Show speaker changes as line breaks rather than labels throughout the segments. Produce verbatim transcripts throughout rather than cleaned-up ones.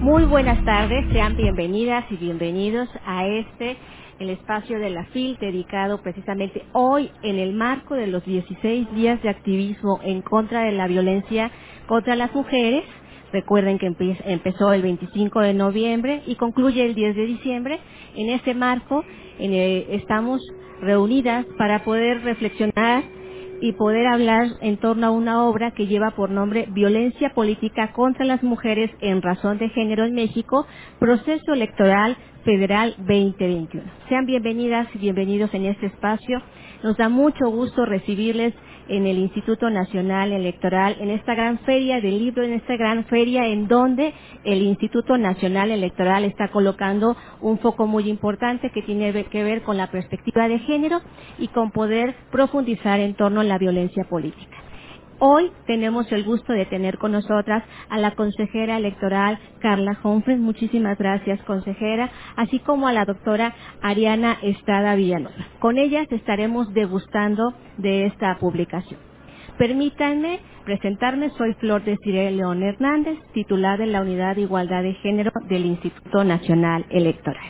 Muy buenas tardes, sean bienvenidas y bienvenidos a este, el espacio de la F I L, dedicado precisamente hoy en el marco de los dieciséis días de activismo en contra de la violencia contra las mujeres. Recuerden que empe- empezó el veinticinco de noviembre y concluye el diez de diciembre. En este marco en el- estamos reunidas para poder reflexionar y poder hablar en torno a una obra que lleva por nombre Violencia Política contra las Mujeres en Razón de Género en México, Proceso Electoral Federal veinte veintiuno. Sean bienvenidas y bienvenidos en este espacio. Nos da mucho gusto recibirles en el Instituto Nacional Electoral, en esta gran feria del libro, en esta gran feria en donde el Instituto Nacional Electoral está colocando un foco muy importante que tiene que ver con la perspectiva de género y con poder profundizar en torno a la violencia política. Hoy tenemos el gusto de tener con nosotras a la consejera electoral Carla Humphreys. Muchísimas gracias, consejera, así como a la doctora Ariana Estrada Villanueva. Con ellas estaremos degustando de esta publicación. Permítanme presentarme, soy Flor Desiree León Hernández, titular de la Unidad de Igualdad de Género del Instituto Nacional Electoral.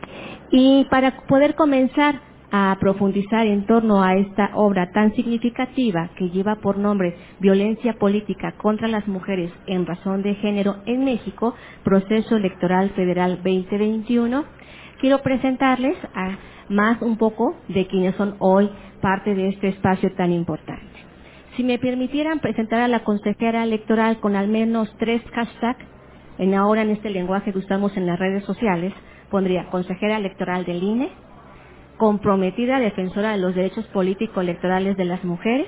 Y para poder comenzar a profundizar en torno a esta obra tan significativa que lleva por nombre Violencia Política contra las Mujeres en Razón de Género en México, Proceso Electoral Federal veinte veintiuno, quiero presentarles a más un poco de quienes son hoy parte de este espacio tan importante. Si me permitieran presentar a la consejera electoral con al menos tres hashtags, en ahora en este lenguaje que usamos en las redes sociales, pondría consejera electoral del I N E, comprometida defensora de los derechos político-electorales de las mujeres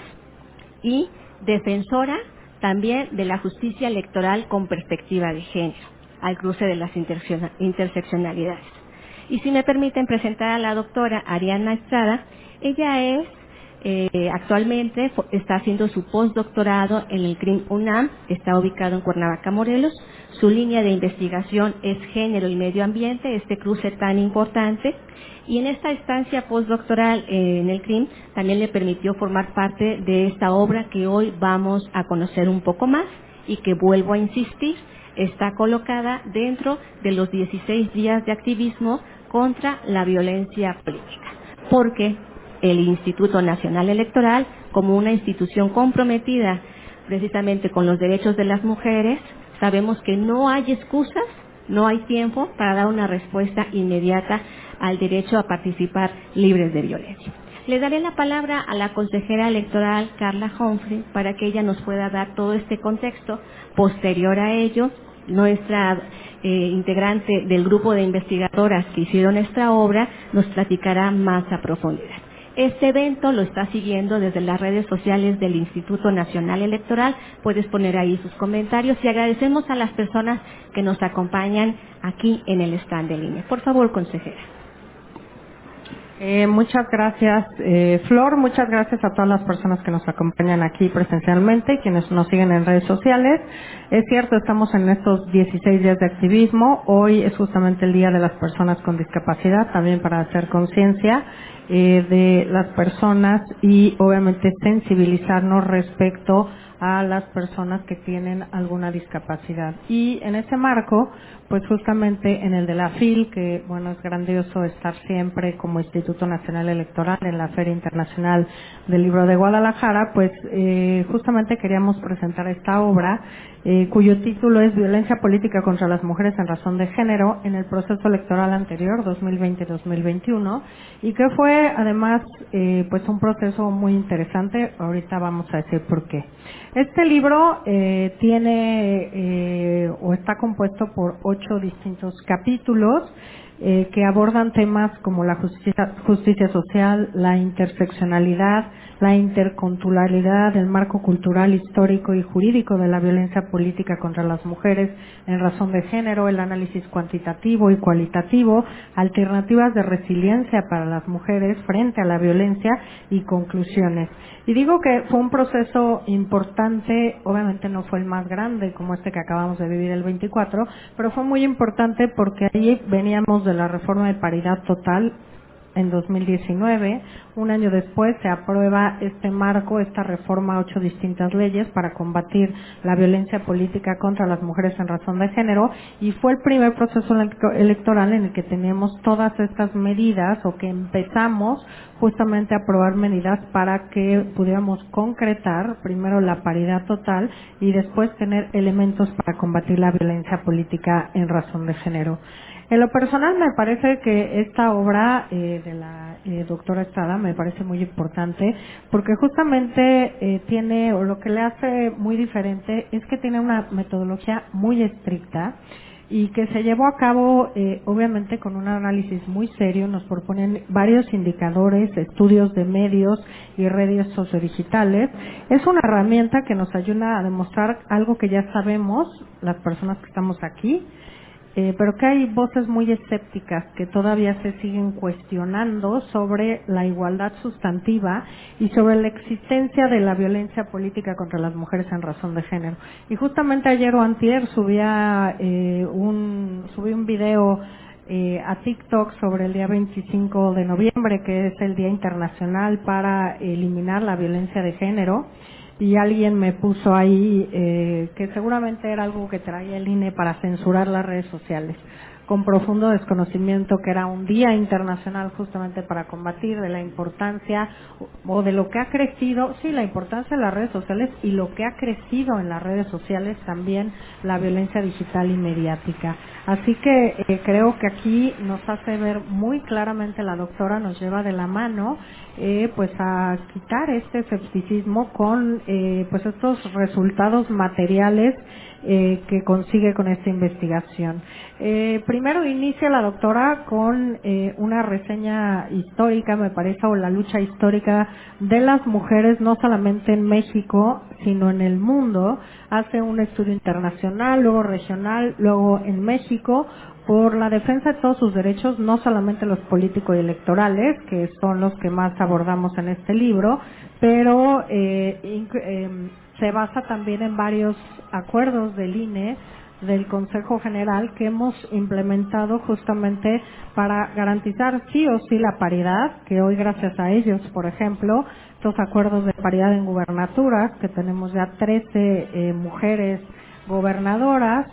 y defensora también de la justicia electoral con perspectiva de género, al cruce de las intersecciona- interseccionalidades. Y si me permiten presentar a la doctora Ariana Estrada, ella es eh, actualmente fo- está haciendo su postdoctorado en el C R I M UNAM, está ubicado en Cuernavaca, Morelos. Su línea de investigación es género y medio ambiente, este cruce tan importante. Y en esta estancia postdoctoral eh, en el C R I M también le permitió formar parte de esta obra que hoy vamos a conocer un poco más y que, vuelvo a insistir, está colocada dentro de los dieciséis días de activismo contra la violencia política. Porque el Instituto Nacional Electoral, como una institución comprometida precisamente con los derechos de las mujeres, sabemos que no hay excusas, no hay tiempo para dar una respuesta inmediata al derecho a participar libres de violencia. Le daré la palabra a la consejera electoral Carla Humphreys para que ella nos pueda dar todo este contexto. Posterior a ello, nuestra eh, integrante del grupo de investigadoras que hicieron esta obra nos platicará más a profundidad. Este evento lo está siguiendo desde las redes sociales del Instituto Nacional Electoral. Puedes poner ahí sus comentarios y agradecemos a las personas que nos acompañan aquí en el stand de línea. Por favor, consejera.
Eh, muchas gracias, eh, Flor. Muchas gracias a todas las personas que nos acompañan aquí presencialmente y quienes nos siguen en redes sociales. Es cierto, estamos en estos dieciséis días de activismo. Hoy es justamente el Día de las Personas con Discapacidad, también para hacer conciencia eh, de las personas y obviamente sensibilizarnos respecto a las personas que tienen alguna discapacidad. Y en ese marco, pues justamente en el de la F I L, que bueno, es grandioso estar siempre como Instituto Nacional Electoral en la Feria Internacional del Libro de Guadalajara, pues eh, justamente queríamos presentar esta obra, eh, cuyo título es Violencia Política contra las Mujeres en Razón de Género en el proceso electoral anterior, dos mil veinte dos mil veintiuno, y que fue además eh, pues un proceso muy interesante. Ahorita vamos a decir por qué. Este libro eh, tiene eh, o está compuesto por ocho distintos capítulos eh, que abordan temas como la justicia, justicia social, la interseccionalidad, la interculturalidad, el marco cultural, histórico y jurídico de la violencia política contra las mujeres en razón de género, el análisis cuantitativo y cualitativo, alternativas de resiliencia para las mujeres frente a la violencia y conclusiones. Y digo que fue un proceso importante, obviamente no fue el más grande como este que acabamos de vivir el veinticuatro, pero fue muy importante porque ahí veníamos de la reforma de paridad total en dos mil diecinueve. Un año después se aprueba este marco, esta reforma a ocho distintas leyes para combatir la violencia política contra las mujeres en razón de género, y fue el primer proceso electo- electoral en el que teníamos todas estas medidas, o que empezamos justamente a aprobar medidas para que pudiéramos concretar primero la paridad total y después tener elementos para combatir la violencia política en razón de género. En lo personal me parece que esta obra eh, de la eh, doctora Estrada me parece muy importante, porque justamente eh, tiene, o lo que le hace muy diferente es que tiene una metodología muy estricta y que se llevó a cabo eh, obviamente con un análisis muy serio. Nos proponen varios indicadores, estudios de medios y redes sociodigitales. Es una herramienta que nos ayuda a demostrar algo que ya sabemos las personas que estamos aquí, eh, pero que hay voces muy escépticas que todavía se siguen cuestionando sobre la igualdad sustantiva y sobre la existencia de la violencia política contra las mujeres en razón de género. Y justamente ayer o antier subía eh, un subí un video eh, a TikTok sobre el día veinticinco de noviembre, que es el Día Internacional para eliminar la violencia de género, y alguien me puso ahí eh, que seguramente era algo que traía el I N E para censurar las redes sociales, con profundo desconocimiento que era un día internacional justamente para combatir de la importancia o de lo que ha crecido, sí, la importancia de las redes sociales y lo que ha crecido en las redes sociales también la violencia digital y mediática. Así que eh, creo que aquí nos hace ver muy claramente, la doctora nos lleva de la mano eh, pues a quitar este escepticismo con eh, pues estos resultados materiales eh, que consigue con esta investigación. Eh, primero inicia la doctora con eh, una reseña histórica, me parece, o la lucha histórica de las mujeres, no solamente en México, sino en el mundo. Hace un estudio internacional, luego regional, luego en México, por la defensa de todos sus derechos, no solamente los políticos y electorales, que son los que más abordamos en este libro, pero eh, inc- eh, se basa también en varios acuerdos del I N E, del Consejo General, que hemos implementado justamente para garantizar sí o sí la paridad, que hoy gracias a ellos, por ejemplo, estos acuerdos de paridad en gubernaturas, que tenemos ya trece eh, mujeres gobernadoras,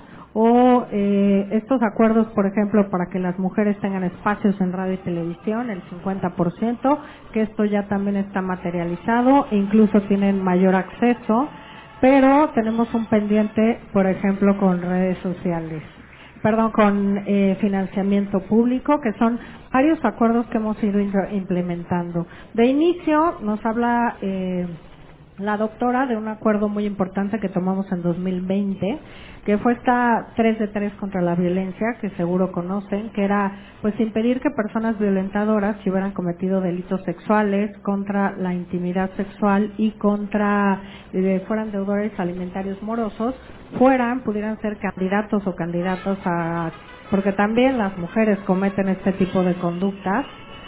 o eh, estos acuerdos, por ejemplo, para que las mujeres tengan espacios en radio y televisión, el cincuenta por ciento, que esto ya también está materializado e incluso tienen mayor acceso, pero tenemos un pendiente, por ejemplo, con redes sociales, perdón, con eh, financiamiento público, que son varios acuerdos que hemos ido implementando. De inicio nos habla eh, la doctora de un acuerdo muy importante que tomamos en dos mil veinte, que fue esta tres de tres contra la violencia, que seguro conocen, que era pues impedir que personas violentadoras, si hubieran cometido delitos sexuales, contra la intimidad sexual y contra eh, fueran deudores alimentarios morosos, fueran, pudieran ser candidatos o candidatos a, porque también las mujeres cometen este tipo de conductas.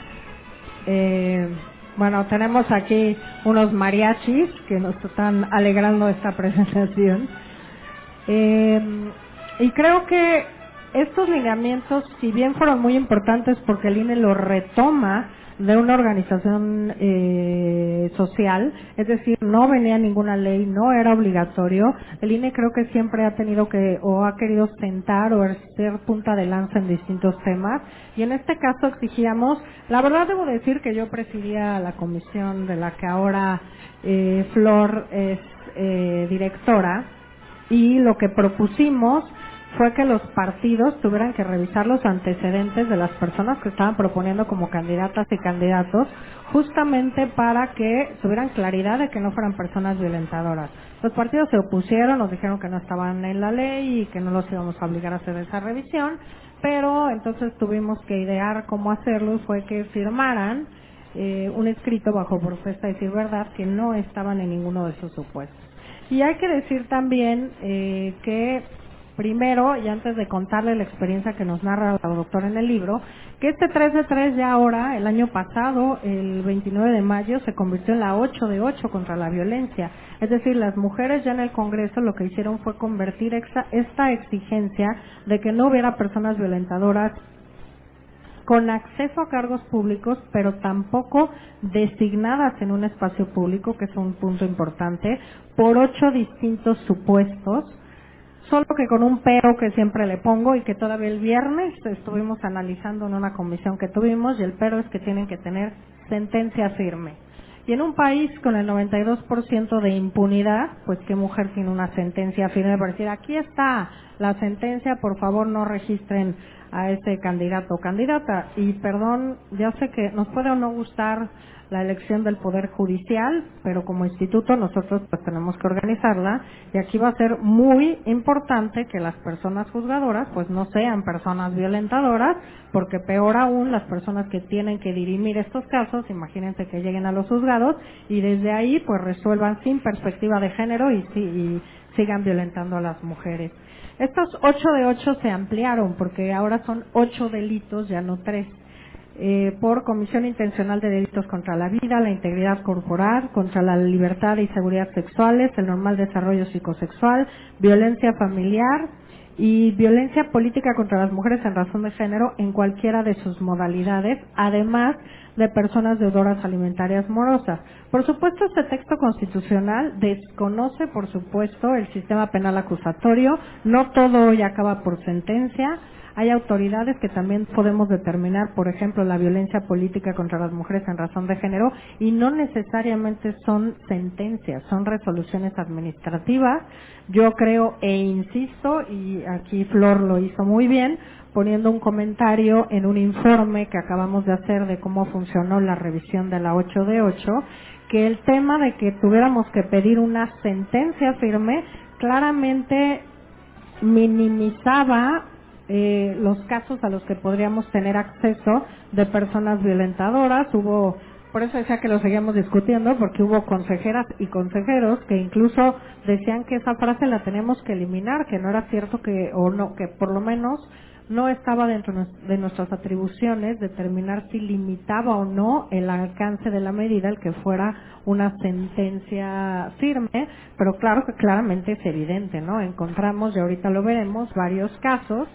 Eh, bueno, tenemos aquí unos mariachis que nos están alegrando esta presentación. Eh, y creo que estos lineamientos, si bien fueron muy importantes porque el I N E lo retoma de una organización eh, social, es decir, no venía ninguna ley, no era obligatorio, el I N E creo que siempre ha tenido que, o ha querido sentar o ser punta de lanza en distintos temas, y en este caso exigíamos, la verdad debo decir que yo presidía la comisión de la que ahora eh, Flor es eh, directora, y lo que propusimos fue que los partidos tuvieran que revisar los antecedentes de las personas que estaban proponiendo como candidatas y candidatos, justamente para que tuvieran claridad de que no fueran personas violentadoras. Los partidos se opusieron, nos dijeron que no estaban en la ley y que no los íbamos a obligar a hacer esa revisión, pero entonces tuvimos que idear cómo hacerlo, y fue que firmaran eh, un escrito bajo protesta de decir verdad que no estaban en ninguno de esos supuestos. Y hay que decir también eh, que primero, y antes de contarle la experiencia que nos narra la doctora en el libro, que este tres de tres ya ahora, el año pasado, el veintinueve de mayo, se convirtió en la ocho de ocho contra la violencia. Es decir, las mujeres ya en el Congreso lo que hicieron fue convertir esta, esta exigencia de que no hubiera personas violentadoras con acceso a cargos públicos, pero tampoco designadas en un espacio público, que es un punto importante, por ocho distintos supuestos, solo que con un pero que siempre le pongo y que todavía el viernes estuvimos analizando en una comisión que tuvimos, y el pero es que tienen que tener sentencia firme. Y en un país con el noventa y dos por ciento de impunidad, pues qué mujer tiene una sentencia firme para decir, aquí está la sentencia, por favor no registren a ese candidato o candidata. Y perdón, ya sé que nos puede o no gustar la elección del Poder Judicial, pero como instituto nosotros pues tenemos que organizarla, y aquí va a ser muy importante que las personas juzgadoras pues no sean personas violentadoras, porque peor aún las personas que tienen que dirimir estos casos, imagínense que lleguen a los juzgados y desde ahí pues resuelvan sin perspectiva de género y, si- y sigan violentando a las mujeres. Estos ocho de ocho se ampliaron porque ahora son ocho delitos, ya no tres. Eh, por comisión intencional de delitos contra la vida, la integridad corporal, contra la libertad y seguridad sexuales, el normal desarrollo psicosexual, violencia familiar y violencia política contra las mujeres en razón de género en cualquiera de sus modalidades, además de personas deudoras alimentarias morosas. Por supuesto, este texto constitucional desconoce, por supuesto, el sistema penal acusatorio, no todo hoy acaba por sentencia. Hay autoridades que también podemos determinar, por ejemplo, la violencia política contra las mujeres en razón de género, y no necesariamente son sentencias, son resoluciones administrativas. Yo creo e insisto, y aquí Flor lo hizo muy bien, poniendo un comentario en un informe que acabamos de hacer de cómo funcionó la revisión de la ocho de ocho, que el tema de que tuviéramos que pedir una sentencia firme claramente minimizaba eh, los casos a los que podríamos tener acceso de personas violentadoras. Hubo, por eso decía que lo seguíamos discutiendo, porque hubo consejeras y consejeros que incluso decían que esa frase la teníamos que eliminar, que no era cierto, que o no, que por lo menos no estaba dentro de nuestras atribuciones determinar si limitaba o no el alcance de la medida el que fuera una sentencia firme, pero claro que claramente es evidente, ¿no? Encontramos, y ahorita lo veremos, varios casos,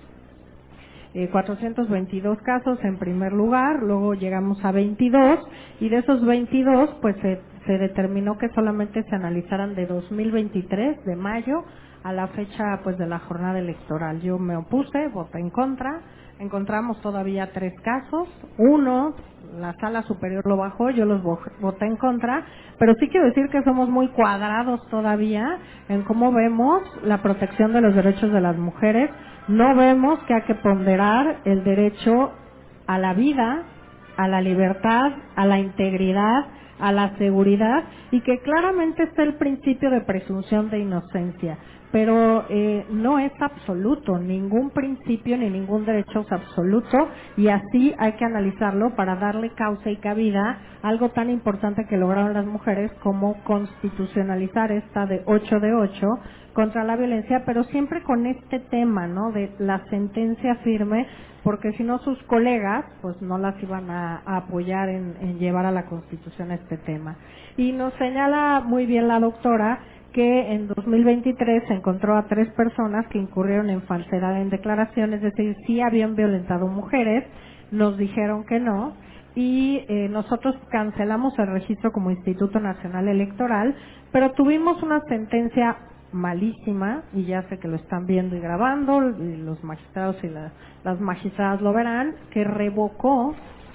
eh, cuatrocientos veintidós casos en primer lugar, luego llegamos a veintidós, y de esos veintidós pues se, se determinó que solamente se analizaran de dos mil veintitrés, de mayo, a la fecha pues de la jornada electoral. Yo me opuse, voté en contra, encontramos todavía tres casos, uno, la sala superior lo bajó, yo los vo- voté en contra, pero sí quiero decir que somos muy cuadrados todavía en cómo vemos la protección de los derechos de las mujeres. No vemos que hay que ponderar el derecho a la vida, a la libertad, a la integridad, a la seguridad, y que claramente está el principio de presunción de inocencia, pero eh, no es absoluto, ningún principio ni ningún derecho es absoluto, y así hay que analizarlo para darle causa y cabida a algo tan importante que lograron las mujeres como constitucionalizar esta de ocho de ocho contra la violencia, pero siempre con este tema, ¿no?, de la sentencia firme, porque si no sus colegas pues no las iban a, a apoyar en, en llevar a la Constitución este tema. Y nos señala muy bien la doctora que en dos mil veintitrés se encontró a tres personas que incurrieron en falsedad en declaraciones, es decir, sí habían violentado mujeres, nos dijeron que no, y eh, nosotros cancelamos el registro como Instituto Nacional Electoral, pero tuvimos una sentencia malísima, y ya sé que lo están viendo y grabando, y los magistrados y la, las magistradas lo verán, que revocó,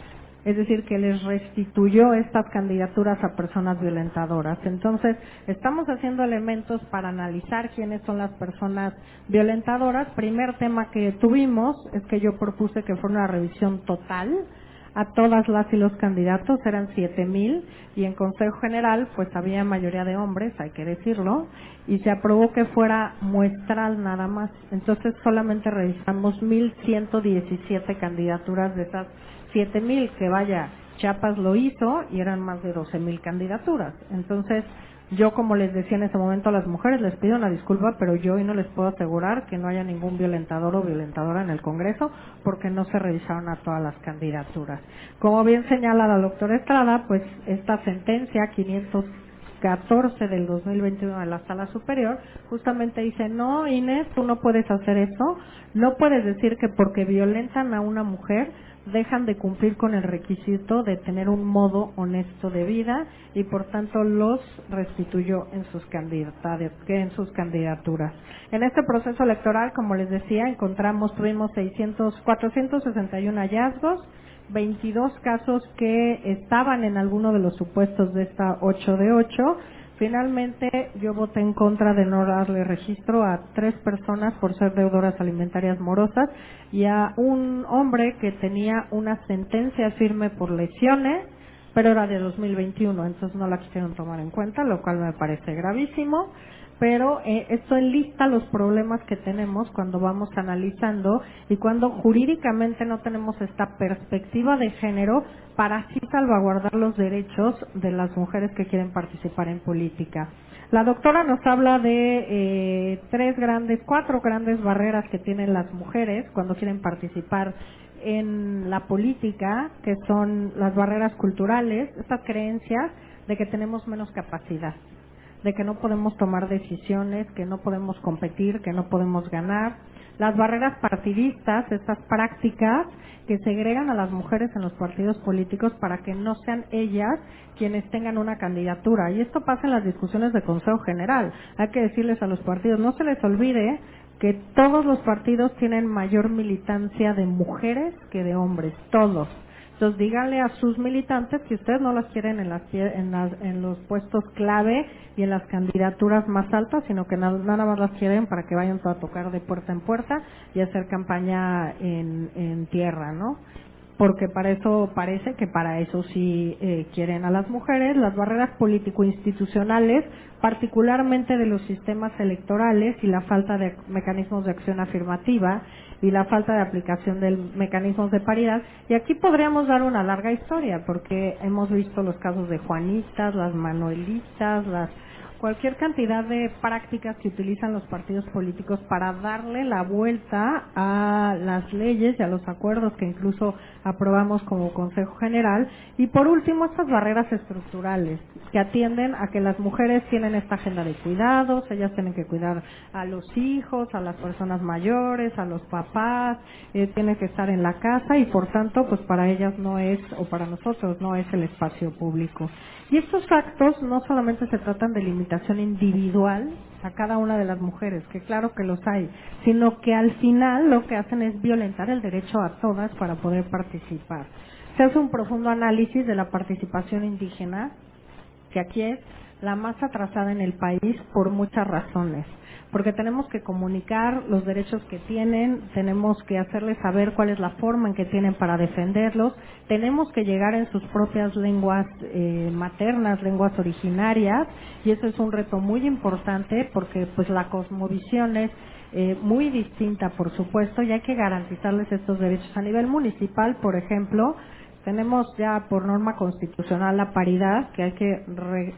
es decir, que les restituyó estas candidaturas a personas violentadoras. Entonces, estamos haciendo elementos para analizar quiénes son las personas violentadoras. Primer tema que tuvimos es que yo propuse que fuera una revisión total a todas las y los candidatos, eran siete mil, y en Consejo General pues había mayoría de hombres, hay que decirlo, y se aprobó que fuera muestral nada más. Entonces solamente revisamos mil ciento diecisiete candidaturas de esas siete mil, que vaya, Chiapas lo hizo y eran más de doce mil candidaturas. Entonces, yo, como les decía en ese momento a las mujeres, les pido una disculpa, pero yo hoy no les puedo asegurar que no haya ningún violentador o violentadora en el Congreso, porque no se revisaron a todas las candidaturas. Como bien señala la doctora Estrada, pues esta sentencia quinientos catorce del dos mil veintiuno de la Sala Superior, justamente dice, no, Inés, tú no puedes hacer eso, no puedes decir que porque violentan a una mujer dejan de cumplir con el requisito de tener un modo honesto de vida y por tanto los restituyó en sus candidaturas, en sus candidaturas. En este proceso electoral, como les decía, encontramos, tuvimos seiscientos, cuatrocientos sesenta y uno hallazgos, veintidós casos que estaban en alguno de los supuestos de esta ocho de ocho. Finalmente, yo voté en contra de no darle registro a tres personas por ser deudoras alimentarias morosas y a un hombre que tenía una sentencia firme por lesiones, pero era de dos mil veintiuno, entonces no la quisieron tomar en cuenta, lo cual me parece gravísimo. Pero eh, esto enlista los problemas que tenemos cuando vamos analizando y cuando jurídicamente no tenemos esta perspectiva de género para así salvaguardar los derechos de las mujeres que quieren participar en política. La doctora nos habla de eh, tres grandes, cuatro grandes barreras que tienen las mujeres cuando quieren participar en la política, que son las barreras culturales, estas creencias de que tenemos menos capacidad, de que no podemos tomar decisiones, que no podemos competir, que no podemos ganar. Las barreras partidistas, estas prácticas que segregan a las mujeres en los partidos políticos para que no sean ellas quienes tengan una candidatura. Y esto pasa en las discusiones de Consejo General. Hay que decirles a los partidos, no se les olvide que todos los partidos tienen mayor militancia de mujeres que de hombres, todos. Entonces díganle a sus militantes que ustedes no las quieren en, las, en, las, en los puestos clave y en las candidaturas más altas, sino que nada, nada más las quieren para que vayan a tocar de puerta en puerta y hacer campaña en, en tierra, ¿no? Porque para eso parece que para eso sí eh, quieren a las mujeres. Las barreras político-institucionales, particularmente de los sistemas electorales y la falta de mecanismos de acción afirmativa y la falta de aplicación de mecanismos de paridad. Y aquí podríamos dar una larga historia, porque hemos visto los casos de Juanitas, las Manuelitas, las cualquier cantidad de prácticas que utilizan los partidos políticos para darle la vuelta a las leyes y a los acuerdos que incluso aprobamos como Consejo General. Y por último, estas barreras estructurales que atienden a que las mujeres tienen esta agenda de cuidados, ellas tienen que cuidar a los hijos, a las personas mayores, a los papás, eh, tienen que estar en la casa y por tanto, pues para ellas no es, o para nosotros no es el espacio público. Y estos actos no solamente se tratan de limitación individual a cada una de las mujeres, que claro que los hay, sino que al final lo que hacen es violentar el derecho a todas para poder participar. Se hace un profundo análisis de la participación indígena, que aquí es la más atrasada en el país por muchas razones, porque tenemos que comunicar los derechos que tienen, tenemos que hacerles saber cuál es la forma en que tienen para defenderlos, tenemos que llegar en sus propias lenguas eh, maternas, lenguas originarias, y eso es un reto muy importante porque pues la cosmovisión es eh, muy distinta, por supuesto, y hay que garantizarles estos derechos. A nivel municipal, por ejemplo, tenemos ya por norma constitucional la paridad, que hay que re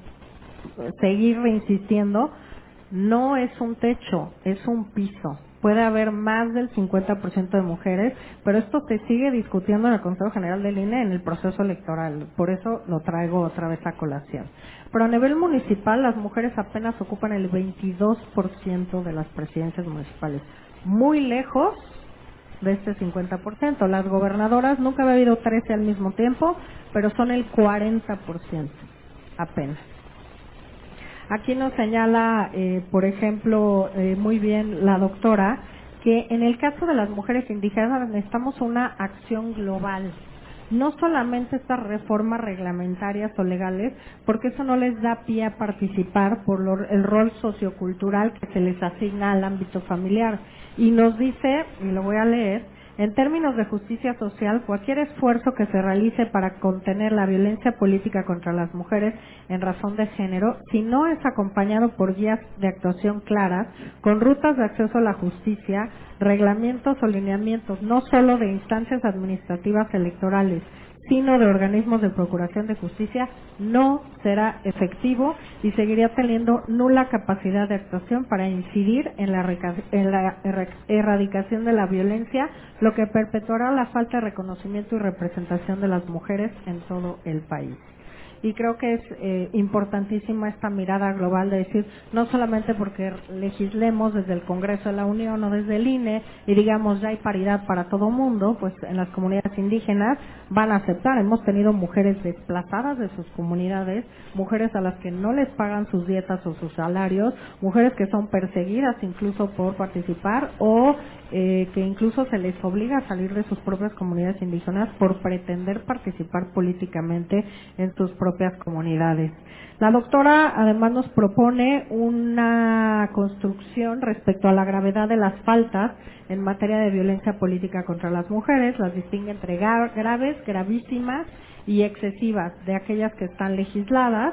seguir reinsistiendo. No es un techo, es un piso. Puede haber más del cincuenta por ciento de mujeres, pero esto se sigue discutiendo en el Consejo General del I N E en el proceso electoral. Por eso lo traigo otra vez a colación. Pero a nivel municipal, las mujeres apenas ocupan el veintidós por ciento de las presidencias municipales. Muy lejos de este cincuenta por ciento. Las gobernadoras, nunca había habido trece al mismo tiempo, pero son el cuarenta por ciento apenas. Aquí nos señala, eh, por ejemplo, eh, muy bien la doctora, que en el caso de las mujeres indígenas necesitamos una acción global, no solamente estas reformas reglamentarias o legales, porque eso no les da pie a participar por lo, el rol sociocultural que se les asigna al ámbito familiar. Y nos dice, y lo voy a leer, en términos de justicia social, cualquier esfuerzo que se realice para contener la violencia política contra las mujeres en razón de género, si no es acompañado por guías de actuación claras, con rutas de acceso a la justicia, reglamentos o lineamientos, no solo de instancias administrativas electorales, sino de organismos de procuración de justicia, no será efectivo y seguiría teniendo nula capacidad de actuación para incidir en la, en la erradicación de la violencia, lo que perpetuará la falta de reconocimiento y representación de las mujeres en todo el país. y creo que es eh, importantísima esta mirada global de decir, no solamente porque legislemos desde el Congreso de la Unión o desde el I N E y digamos ya hay paridad para todo mundo, pues en las comunidades indígenas van a aceptar. Hemos tenido mujeres desplazadas de sus comunidades, mujeres a las que no les pagan sus dietas o sus salarios, mujeres que son perseguidas incluso por participar o eh, que incluso se les obliga a salir de sus propias comunidades indígenas por pretender participar políticamente en sus propias comunidades. La doctora además nos propone una construcción respecto a la gravedad de las faltas en materia de violencia política contra las mujeres, las distingue entre graves, gravísimas y excesivas, de aquellas que están legisladas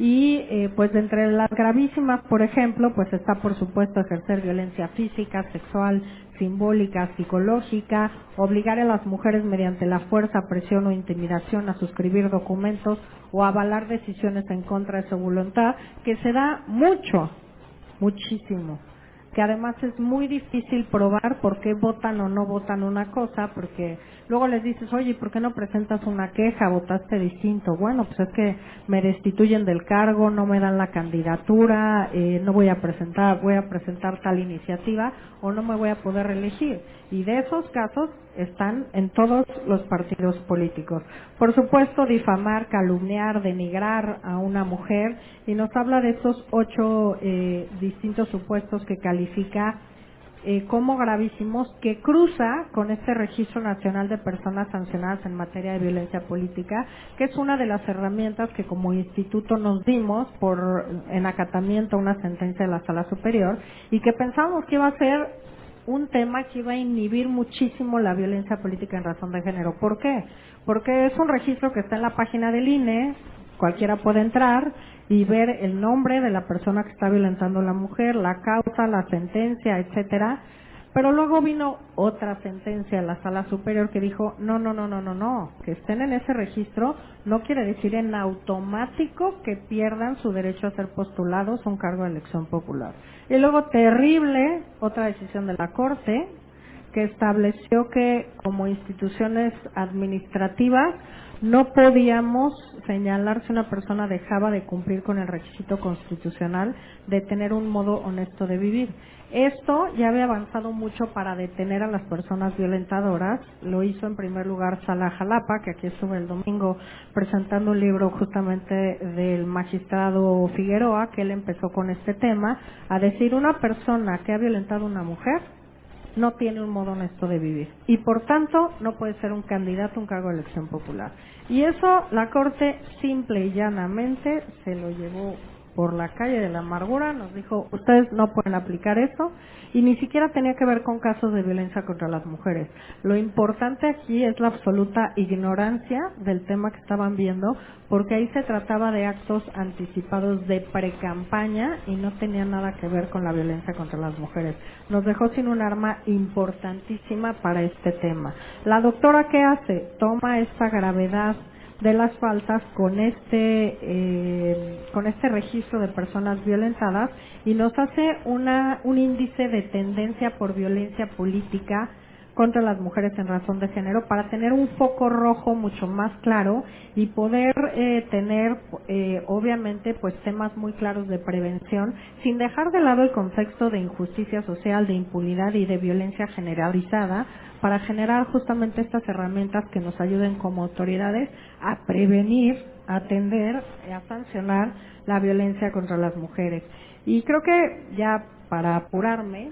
y eh, pues de entre las gravísimas, por ejemplo, pues está por supuesto ejercer violencia física, sexual, simbólica, psicológica, obligar a las mujeres mediante la fuerza, presión o intimidación a suscribir documentos o avalar decisiones en contra de su voluntad, que se da mucho, muchísimo, que además es muy difícil probar por qué votan o no votan una cosa, porque luego les dices, oye, ¿por qué no presentas una queja? ¿Votaste distinto? Bueno, pues es que me destituyen del cargo, no me dan la candidatura, eh, no voy a presentar, voy a presentar tal iniciativa o no me voy a poder reelegir. Y de esos casos están en todos los partidos políticos. Por supuesto, difamar, calumniar, denigrar a una mujer, y nos habla de estos ocho eh, distintos supuestos que califica eh, como gravísimos, que cruza con este Registro Nacional de Personas Sancionadas en materia de violencia política, que es una de las herramientas que como instituto nos dimos por en acatamiento a una sentencia de la Sala Superior, y que pensamos que iba a ser un tema que iba a inhibir muchísimo la violencia política en razón de género. ¿Por qué? Porque es un registro que está en la página del I N E, cualquiera puede entrar y ver el nombre de la persona que está violentando a la mujer, la causa, la sentencia, etcétera. Pero luego vino otra sentencia de la Sala Superior que dijo, no, no, no, no, no, no, que estén en ese registro no quiere decir en automático que pierdan su derecho a ser postulados a un cargo de elección popular. Y luego, terrible, otra decisión de la Corte, que estableció que como instituciones administrativas no podíamos señalar si una persona dejaba de cumplir con el requisito constitucional de tener un modo honesto de vivir. Esto ya había avanzado mucho para detener a las personas violentadoras. Lo hizo en primer lugar Sala Jalapa, que aquí estuve el domingo presentando un libro justamente del magistrado Figueroa, que él empezó con este tema, a decir, una persona que ha violentado a una mujer no tiene un modo honesto de vivir y por tanto no puede ser un candidato a un cargo de elección popular. Y eso la Corte simple y llanamente se lo llevó por la calle de la amargura, nos dijo, ustedes no pueden aplicar eso, y ni siquiera tenía que ver con casos de violencia contra las mujeres. Lo importante aquí es la absoluta ignorancia del tema que estaban viendo, porque ahí se trataba de actos anticipados de precampaña y no tenía nada que ver con la violencia contra las mujeres. Nos dejó sin un arma importantísima para este tema. La doctora, ¿qué hace? Toma esta gravedad de las faltas con este eh, con este registro de personas violentadas y nos hace una un índice de tendencia por violencia política contra las mujeres en razón de género para tener un foco rojo mucho más claro y poder eh, tener eh, obviamente pues temas muy claros de prevención sin dejar de lado el contexto de injusticia social, de impunidad y de violencia generalizada, para generar justamente estas herramientas que nos ayuden como autoridades a prevenir, a atender, a sancionar la violencia contra las mujeres. Y creo que ya para apurarme,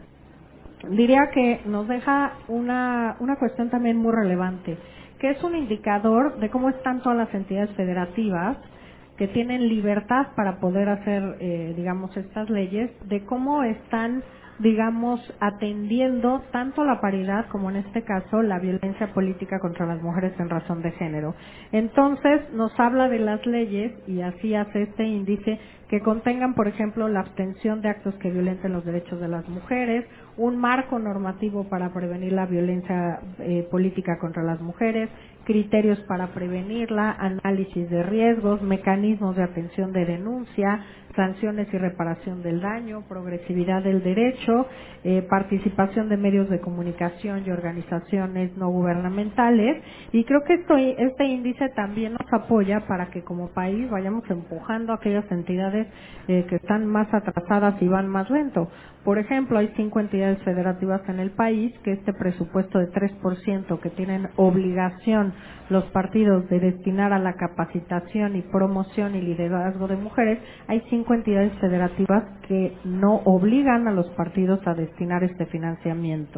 diría que nos deja una, una cuestión también muy relevante, que es un indicador de cómo están todas las entidades federativas que tienen libertad para poder hacer, eh, digamos, estas leyes, de cómo están, digamos, atendiendo tanto la paridad como en este caso la violencia política contra las mujeres en razón de género. Entonces nos habla de las leyes y así hace este índice que contengan, por ejemplo, la abstención de actos que violenten los derechos de las mujeres un marco normativo para prevenir la violencia eh, política contra las mujeres, criterios para prevenirla, análisis de riesgos, mecanismos de atención de denuncia, sanciones y reparación del daño, progresividad del derecho, eh, participación de medios de comunicación y organizaciones no gubernamentales, y creo que esto, este índice también nos apoya para que como país vayamos empujando a aquellas entidades eh, que están más atrasadas y van más lento. Por ejemplo, hay cinco entidades federativas en el país que este presupuesto de tres por ciento que tienen obligación los partidos de destinar a la capacitación y promoción y liderazgo de mujeres, hay cinco entidades federativas que no obligan a los partidos a destinar este financiamiento.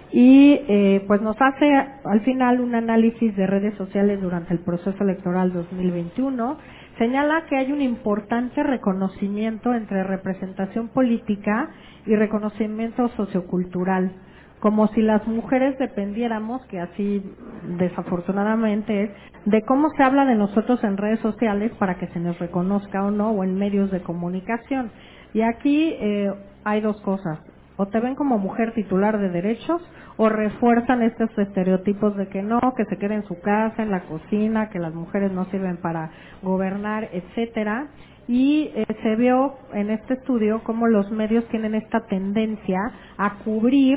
Y eh, pues nos hace al final un análisis de redes sociales durante el proceso electoral dos mil veintiuno, señala que hay un importante reconocimiento entre representación política y reconocimiento sociocultural, como si las mujeres dependiéramos, que así desafortunadamente es, de cómo se habla de nosotros en redes sociales para que se nos reconozca o no, o en medios de comunicación. Y aquí eh, hay dos cosas: o te ven como mujer titular de derechos, o refuerzan estos estereotipos de que no, que se quede en su casa, en la cocina, que las mujeres no sirven para gobernar, etcétera. Y eh, se vio en este estudio cómo los medios tienen esta tendencia a cubrir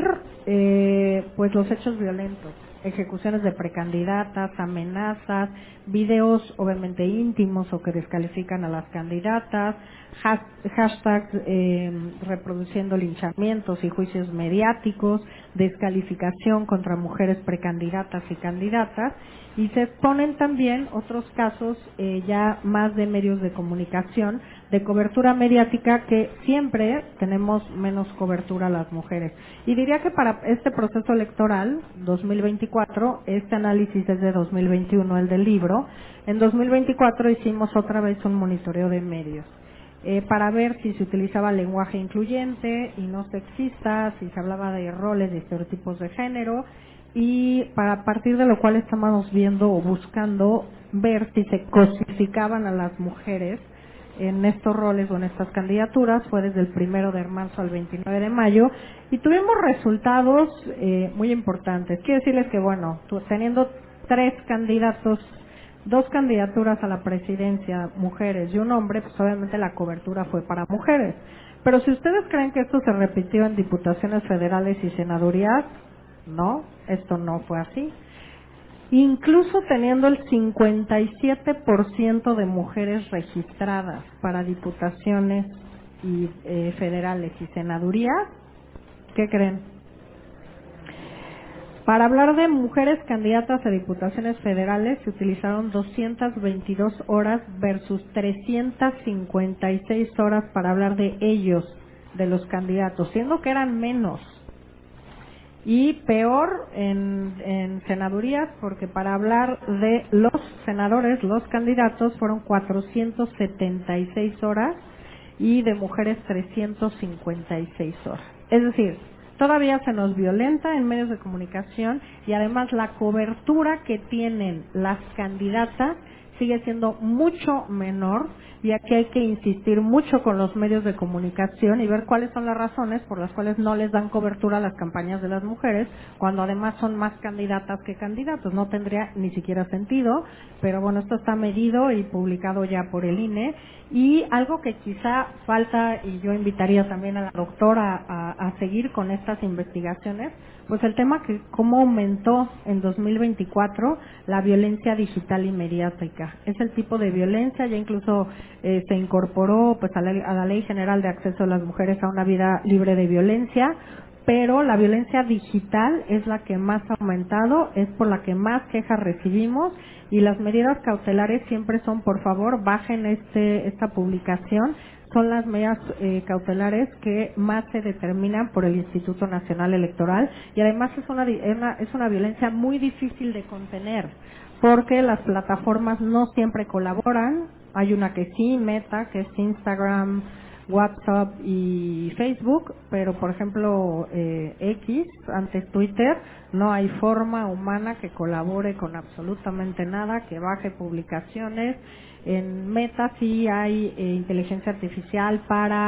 eh, pues los hechos violentos, ejecuciones de precandidatas, amenazas, videos obviamente íntimos o que descalifican a las candidatas, has, hashtags eh, reproduciendo linchamientos y juicios mediáticos, descalificación contra mujeres precandidatas y candidatas, y se exponen también otros casos eh, ya más de medios de comunicación, de cobertura mediática, que siempre tenemos menos cobertura las mujeres. Y diría que para este proceso electoral dos mil veinticuatro, este análisis es de dos mil veintiuno, el del libro, en dos mil veinticuatro hicimos otra vez un monitoreo de medios. Eh, para ver si se utilizaba lenguaje incluyente y no sexista, si se hablaba de roles y estereotipos de género, y para a partir de lo cual estamos viendo o buscando ver si se cosificaban a las mujeres en estos roles o en estas candidaturas. Fue desde el primero de marzo al veintinueve de mayo y tuvimos resultados eh, muy importantes. Quiero decirles que, bueno, teniendo tres candidatos, dos candidaturas a la presidencia, mujeres y un hombre, pues obviamente la cobertura fue para mujeres. Pero si ustedes creen que esto se repitió en diputaciones federales y senadurías, no, esto no fue así. Incluso teniendo el cincuenta y siete por ciento de mujeres registradas para diputaciones y eh, federales y senadurías, ¿qué creen? Para hablar de mujeres candidatas a diputaciones federales se utilizaron doscientas veintidós horas versus trescientas cincuenta y seis horas para hablar de ellos, de los candidatos, siendo que eran menos. Y peor en, en senadurías, porque para hablar de los senadores, los candidatos, fueron cuatrocientas setenta y seis horas y de mujeres trescientas cincuenta y seis horas. Es decir, todavía se nos violenta en medios de comunicación y además la cobertura que tienen las candidatas sigue siendo mucho menor, y aquí hay que insistir mucho con los medios de comunicación y ver cuáles son las razones por las cuales no les dan cobertura a las campañas de las mujeres, cuando además son más candidatas que candidatos. No tendría ni siquiera sentido, pero bueno, esto está medido y publicado ya por el I N E. Y algo que quizá falta, y yo invitaría también a la doctora a, a seguir con estas investigaciones, pues el tema que cómo aumentó en dos mil veinticuatro la violencia digital y mediática. Es el tipo de violencia, ya incluso eh, se incorporó pues a la, a la Ley General de Acceso de las Mujeres a una vida libre de violencia, pero la violencia digital es la que más ha aumentado, es por la que más quejas recibimos, y las medidas cautelares siempre son, por favor, bajen este esta publicación, son las medidas eh, cautelares que más se determinan por el Instituto Nacional Electoral, y además es una, una, es una violencia muy difícil de contener, porque las plataformas no siempre colaboran. Hay una que sí, Meta, que es Instagram, WhatsApp y Facebook, pero por ejemplo eh, X, antes Twitter, no hay forma humana que colabore con absolutamente nada, que baje publicaciones. En Meta sí hay eh, inteligencia artificial para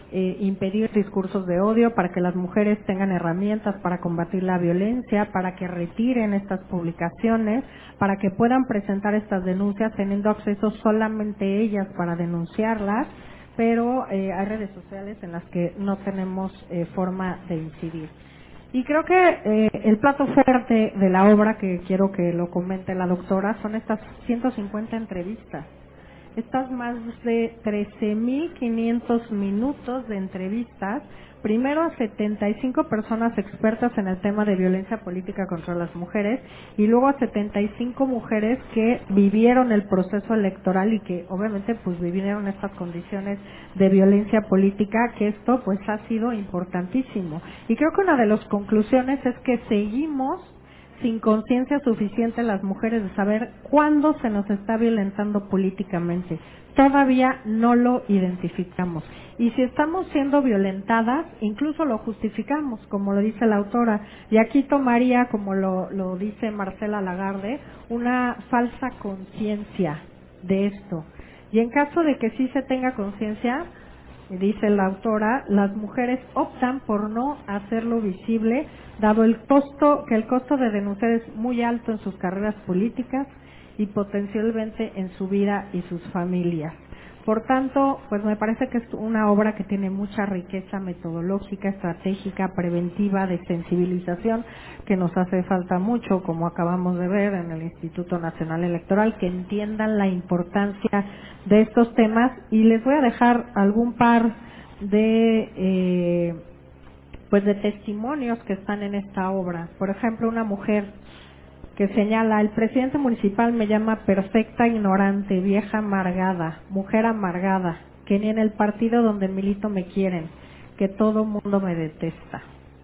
eh, impedir discursos de odio, para que las mujeres tengan herramientas para combatir la violencia, para que retiren estas publicaciones, para que puedan presentar estas denuncias teniendo acceso solamente ellas para denunciarlas, pero eh, hay redes sociales en las que no tenemos eh, forma de incidir. Y creo que eh, el plato fuerte de la obra, que quiero que lo comente la doctora, son estas ciento cincuenta entrevistas. Estas más de trece mil quinientos minutos de entrevistas, primero a setenta y cinco personas expertas en el tema de violencia política contra las mujeres y luego a setenta y cinco mujeres que vivieron el proceso electoral y que obviamente pues vivieron estas condiciones de violencia política, que esto pues ha sido importantísimo. Y creo que una de las conclusiones es que seguimos sin conciencia suficiente las mujeres de saber cuándo se nos está violentando políticamente. Todavía no lo identificamos. Y si estamos siendo violentadas, incluso lo justificamos, como lo dice la autora. Y aquí tomaría, como lo, lo dice Marcela Lagarde, una falsa conciencia de esto. Y en caso de que sí se tenga conciencia, dice la autora, las mujeres optan por no hacerlo visible, dado el costo, que el costo de denunciar es muy alto en sus carreras políticas y potencialmente en su vida y sus familias. Por tanto, pues me parece que es una obra que tiene mucha riqueza metodológica, estratégica, preventiva, de sensibilización, que nos hace falta mucho, como acabamos de ver en el Instituto Nacional Electoral, que entiendan la importancia de estos temas. Y les voy a dejar algún par de eh, pues de testimonios que están en esta obra. Por ejemplo, una mujer que señala: el presidente municipal me llama perfecta ignorante, vieja amargada, mujer amargada, que ni en el partido donde milito me quieren, que todo mundo me detesta.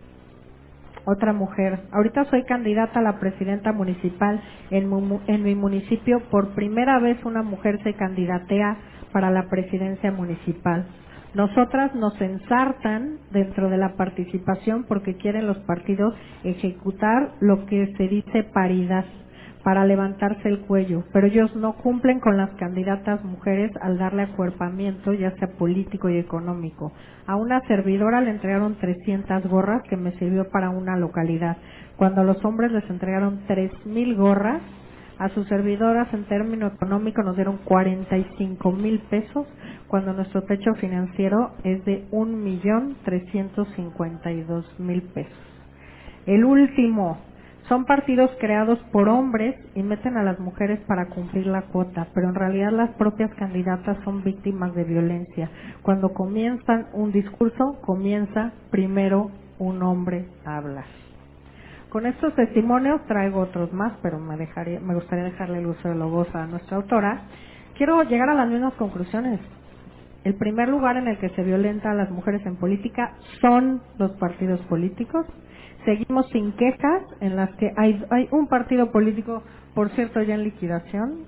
Otra mujer: ahorita soy candidata a la presidenta municipal en, mu en mi municipio, por primera vez una mujer se candidatea para la presidencia municipal. Nosotras nos ensartan dentro de la participación porque quieren los partidos ejecutar lo que se dice paridad para levantarse el cuello, pero ellos no cumplen con las candidatas mujeres al darle acuerpamiento, ya sea político y económico. A una servidora le entregaron trescientas gorras que me sirvió para una localidad, cuando a los hombres les entregaron tres mil gorras. A sus servidoras en término económico nos dieron cuarenta y cinco mil pesos, cuando nuestro techo financiero es de un millón trescientos cincuenta y dos mil pesos. El último: son partidos creados por hombres y meten a las mujeres para cumplir la cuota, pero en realidad las propias candidatas son víctimas de violencia. Cuando comienzan un discurso, comienza primero un hombre a hablar. Con estos testimonios traigo otros más, pero me, dejaría, me gustaría dejarle el uso de la voz a nuestra autora. Quiero llegar a las mismas conclusiones. El primer lugar en el que se violenta a las mujeres en política son los partidos políticos. Seguimos sin quejas en las que hay, hay un partido político, por cierto, ya en liquidación,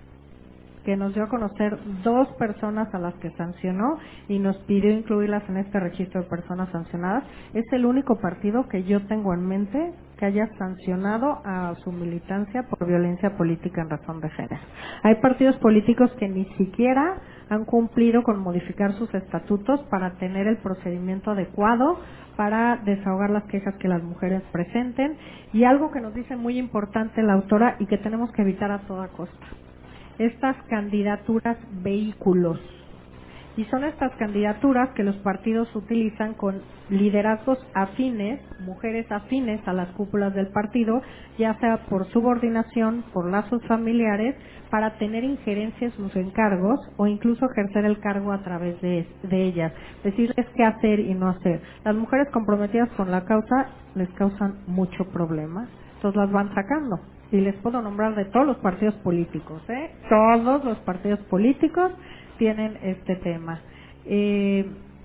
que nos dio a conocer dos personas a las que sancionó y nos pidió incluirlas en este registro de personas sancionadas. Es el único partido que yo tengo en mente que haya sancionado a su militancia por violencia política en razón de género. Hay partidos políticos que ni siquiera han cumplido con modificar sus estatutos para tener el procedimiento adecuado para desahogar las quejas que las mujeres presenten, y algo que nos dice muy importante la autora y que tenemos que evitar a toda costa: estas candidaturas vehículos. Y son estas candidaturas que los partidos utilizan con liderazgos afines, mujeres afines a las cúpulas del partido, ya sea por subordinación, por lazos familiares, para tener injerencia en sus encargos o incluso ejercer el cargo a través de, de ellas, decirles qué hacer y no hacer. Las mujeres comprometidas con la causa les causan mucho problema, entonces las van sacando. Y les puedo nombrar de todos los partidos políticos, ¿eh? Todos los partidos políticos tienen este tema. Eh,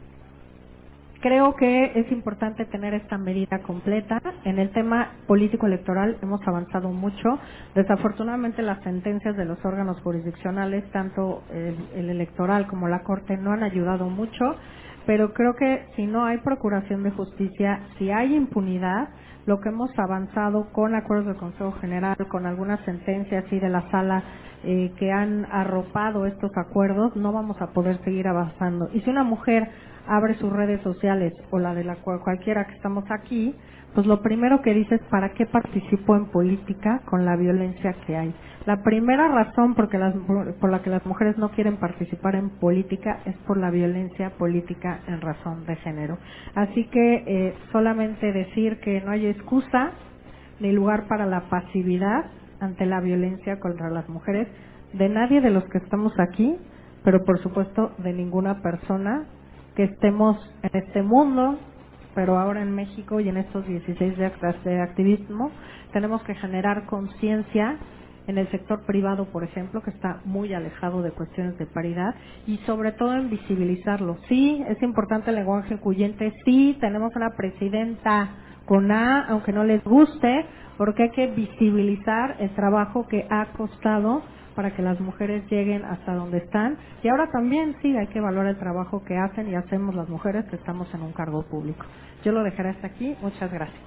creo que es importante tener esta medida completa. En el tema político electoral hemos avanzado mucho. Desafortunadamente las sentencias de los órganos jurisdiccionales, tanto el, el electoral como la Corte, no han ayudado mucho, pero creo que si no hay procuración de justicia, si hay impunidad, lo que hemos avanzado con acuerdos del Consejo General, con algunas sentencias y de la sala eh, que han arropado estos acuerdos, no vamos a poder seguir avanzando. Y si una mujer abre sus redes sociales o la de la cual, cualquiera que estamos aquí, pues lo primero que dice es ¿para qué participo en política con la violencia que hay? La primera razón por, que las, por la que las mujeres no quieren participar en política es por la violencia política en razón de género. Así que eh, solamente decir que no hay excusa ni lugar para la pasividad ante la violencia contra las mujeres de nadie de los que estamos aquí, pero por supuesto de ninguna persona que estemos en este mundo, pero ahora en México y en estos dieciséis días de activismo, tenemos que generar conciencia en el sector privado, por ejemplo, que está muy alejado de cuestiones de paridad, y sobre todo en visibilizarlo. Sí, es importante el lenguaje incluyente, sí, tenemos una presidenta con A, aunque no les guste, porque hay que visibilizar el trabajo que ha costado para que las mujeres lleguen hasta donde están, y ahora también sí hay que valorar el trabajo que hacen y hacemos las mujeres que estamos en un cargo público. Yo lo dejaré hasta aquí, muchas gracias.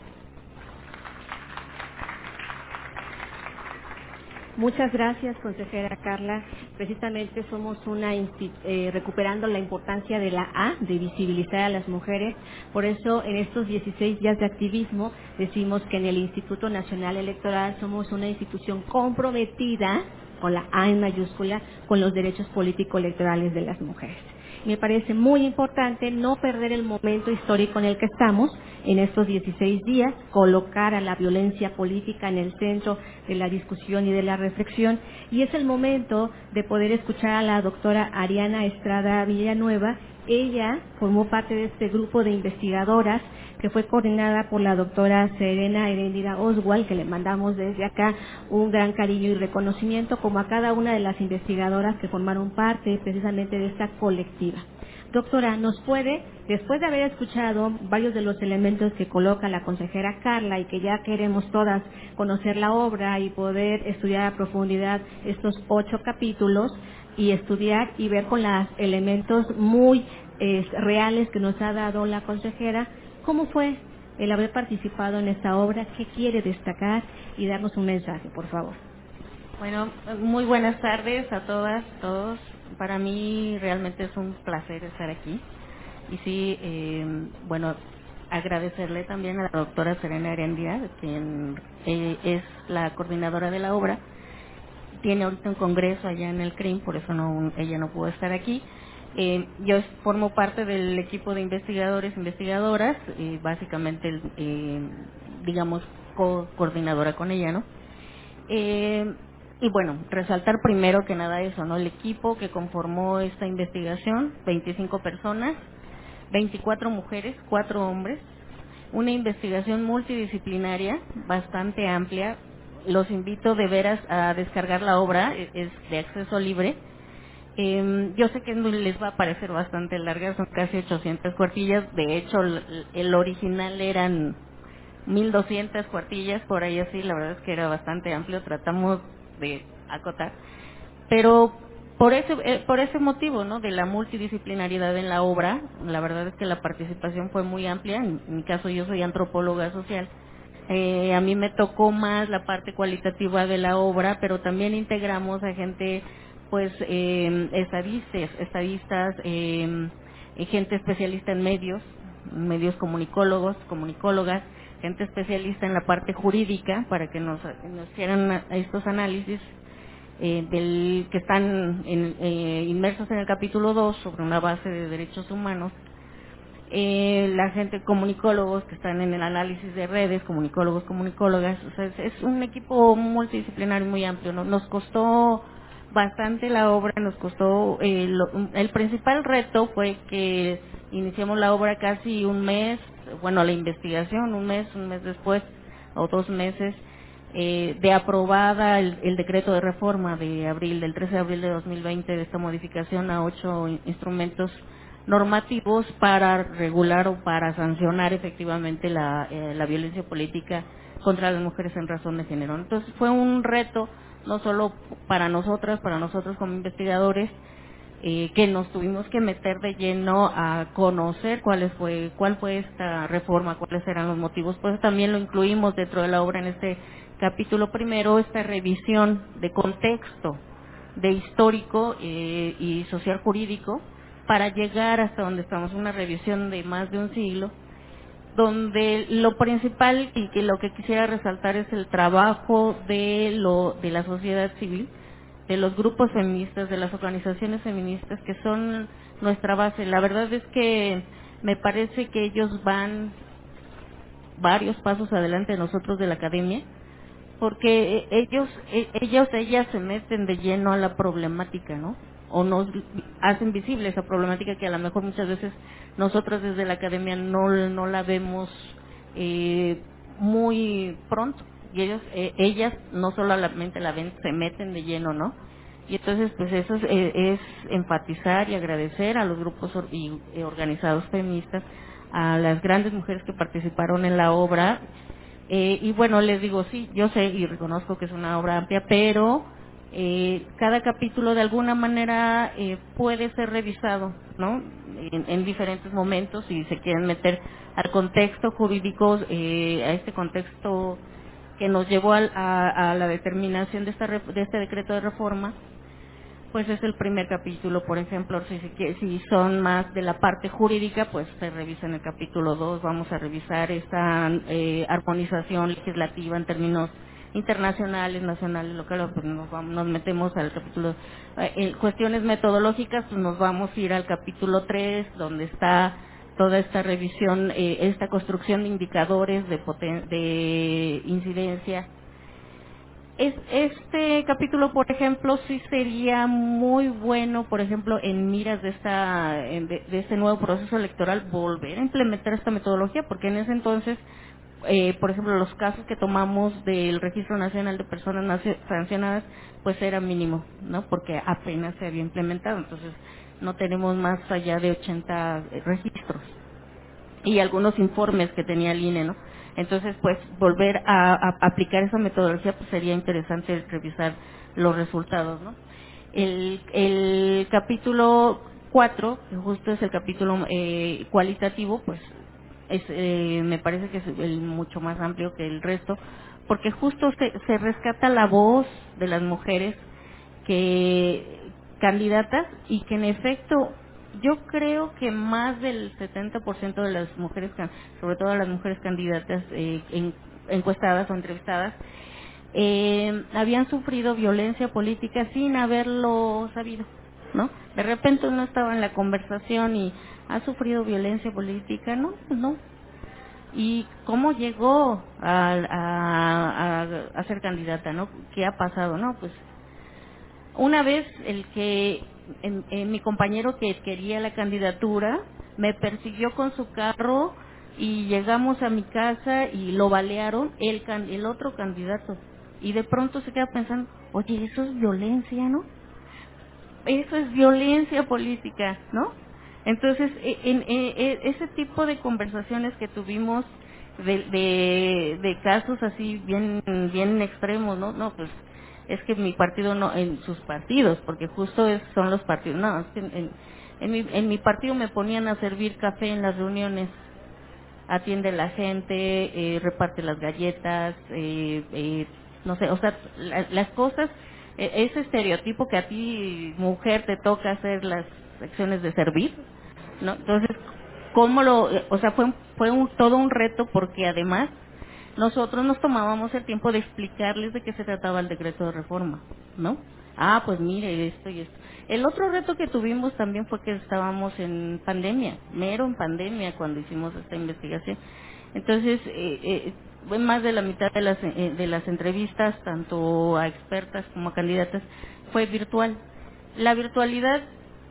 Muchas gracias, consejera Carla. Precisamente somos una eh, recuperando la importancia de la A, de visibilizar a las mujeres. Por eso, en estos dieciséis días de activismo, decimos que en el Instituto Nacional Electoral somos una institución comprometida, con la A en mayúscula, con los derechos político-electorales de las mujeres. Me parece muy importante no perder el momento histórico en el que estamos, en estos dieciséis días, colocar a la violencia política en el centro de la discusión y de la reflexión, y es el momento de poder escuchar a la doctora Ariana Estrada Villanueva. Ella formó parte de este grupo de investigadoras que fue coordinada por la doctora Serena Heréndira Oswald, que le mandamos desde acá un gran cariño y reconocimiento, como a cada una de las investigadoras que formaron parte precisamente de esta colectiva. Doctora, ¿nos puede, después de haber escuchado varios de los elementos que coloca la consejera Carla y que ya queremos todas conocer la obra y poder estudiar a profundidad estos ocho capítulos y estudiar y ver con los elementos muy eh, reales que nos ha dado la consejera, cómo fue el haber participado en esta obra, qué quiere destacar y darnos un mensaje, por favor?
Bueno, muy buenas tardes a todas, todos. Para mí realmente es un placer estar aquí. Y sí, eh, bueno, agradecerle también a la doctora Serena Heréndira, quien eh, es la coordinadora de la obra. Tiene ahorita un congreso allá en el C R I M, por eso no, ella no pudo estar aquí. Eh, yo formo parte del equipo de investigadores e investigadoras, eh, básicamente, eh, digamos, co-coordinadora con ella, ¿no? Eh, y bueno, resaltar primero que nada eso, ¿no? El equipo que conformó esta investigación, veinticinco personas, veinticuatro mujeres, cuatro hombres, una investigación multidisciplinaria bastante amplia. Los invito de veras a descargar la obra, es de acceso libre. Eh, yo sé que les va a parecer bastante larga, son casi ochocientas cuartillas, de hecho el, el original eran mil doscientas cuartillas, por ahí así, la verdad es que era bastante amplio, tratamos de acotar, pero por ese eh, por ese motivo, ¿no?, de la multidisciplinariedad en la obra, la verdad es que la participación fue muy amplia. En, en mi caso, yo soy antropóloga social, eh, a mí me tocó más la parte cualitativa de la obra, pero también integramos a gente, pues, eh, estadistas, estadistas eh, gente especialista en medios, medios comunicólogos, comunicólogas, gente especialista en la parte jurídica, para que nos, nos hicieran estos análisis eh, del que están en, eh, inmersos en el capítulo dos sobre una base de derechos humanos. Eh, la gente, comunicólogos que están en el análisis de redes, comunicólogos, comunicólogas, o sea, es, es un equipo multidisciplinario muy amplio, ¿no? Nos costó bastante la obra, nos costó, eh, lo, el principal reto fue que iniciamos la obra casi un mes, bueno, la investigación, un mes, un mes después, o dos meses, eh, de aprobada el, el decreto de reforma de abril, del trece de abril de dos mil veinte, de esta modificación a ocho instrumentos normativos para regular o para sancionar efectivamente la, eh, la violencia política contra las mujeres en razón de género. Entonces fue un reto no solo para nosotras, para nosotros como investigadores, eh, que nos tuvimos que meter de lleno a conocer cuál fue, cuál fue esta reforma, cuáles eran los motivos, pues también lo incluimos dentro de la obra en este capítulo primero, esta revisión de contexto, de histórico eh, y social jurídico, para llegar hasta donde estamos, una revisión de más de un siglo, donde lo principal y que lo que quisiera resaltar es el trabajo de lo de la sociedad civil, de los grupos feministas, de las organizaciones feministas que son nuestra base. La verdad es que me parece que ellos van varios pasos adelante de nosotros de la academia, porque ellos e- ellos ellas se meten de lleno a la problemática, ¿no? O nos hacen visible esa problemática que a lo mejor muchas veces nosotros desde la academia no no la vemos eh, muy pronto, y ellos eh, ellas no solamente la ven, se meten de lleno, ¿no? Y entonces pues eso es, eh, es enfatizar y agradecer a los grupos or- y, eh, organizados feministas, a las grandes mujeres que participaron en la obra. Eh, y bueno, les digo, sí, yo sé y reconozco que es una obra amplia, pero eh, cada capítulo de alguna manera eh, puede ser revisado, ¿no? En, en diferentes momentos, si se quieren meter al contexto jurídico, eh, a este contexto que nos llevó al- a, a la determinación de, esta, re- de este decreto de reforma. Pues es el primer capítulo, por ejemplo, si, si, que- si son más de la parte jurídica, pues se revisa en el capítulo dos, vamos a revisar esta eh, armonización legislativa en términos internacionales, nacionales, locales, pues nos, vamos, nos metemos al capítulo, eh, en cuestiones metodológicas, pues nos vamos a ir al capítulo tres, donde está toda esta revisión, eh, esta construcción de indicadores de, poten de incidencia. Es, este capítulo, por ejemplo, sí sería muy bueno, por ejemplo, en miras de esta en- de, de este nuevo proceso electoral, volver a implementar esta metodología, porque en ese entonces, eh, por ejemplo, los casos que tomamos del Registro Nacional de Personas Nacio- Sancionadas, pues era mínimo, ¿no? Porque apenas se había implementado, entonces no tenemos más allá de ochenta registros y algunos informes que tenía el I N E, ¿no? Entonces, pues, volver a, a aplicar esa metodología, pues sería interesante revisar los resultados, ¿no? El, el capítulo cuatro, que justo es el capítulo eh, cualitativo, pues, es, eh, me parece que es el mucho más amplio que el resto, porque justo se, se rescata la voz de las mujeres que candidatas y que en efecto yo creo que más del setenta por ciento de las mujeres, can- sobre todo las mujeres candidatas eh, en- encuestadas o entrevistadas, eh, habían sufrido violencia política sin haberlo sabido, ¿no? De repente uno estaba en la conversación y ha sufrido violencia política, no, pues no. ¿Y cómo llegó a, a, a, a ser candidata, no? ¿Qué ha pasado, no? Pues una vez el que en- en mi compañero que quería la candidatura me persiguió con su carro y llegamos a mi casa y lo balearon el can- el otro candidato, y de pronto se queda pensando, oye, eso es violencia, ¿no? Eso es violencia política, ¿no? Entonces, e- en, e- e- ese tipo de conversaciones que tuvimos de, de, de casos así bien bien extremos, ¿no? No, pues es que mi partido no, en sus partidos, porque justo es, son los partidos, no, es que en, en, en mi, en mi partido me ponían a servir café en las reuniones, atiende a la gente, eh, reparte las galletas, eh, eh, no sé, o sea, la- las cosas, eh, ese estereotipo que a ti, mujer, te toca hacer las acciones de servir, ¿no? Entonces, ¿cómo lo, eh, o sea, fue, un- fue un, todo un reto, porque además nosotros nos tomábamos el tiempo de explicarles de qué se trataba el decreto de reforma, ¿no? Ah, pues mire, esto y esto. El otro reto que tuvimos también fue que estábamos en pandemia, mero en pandemia cuando hicimos esta investigación. Entonces, eh, eh, fue más de la mitad de las, eh, de las entrevistas, tanto a expertas como a candidatas, fue virtual. La virtualidad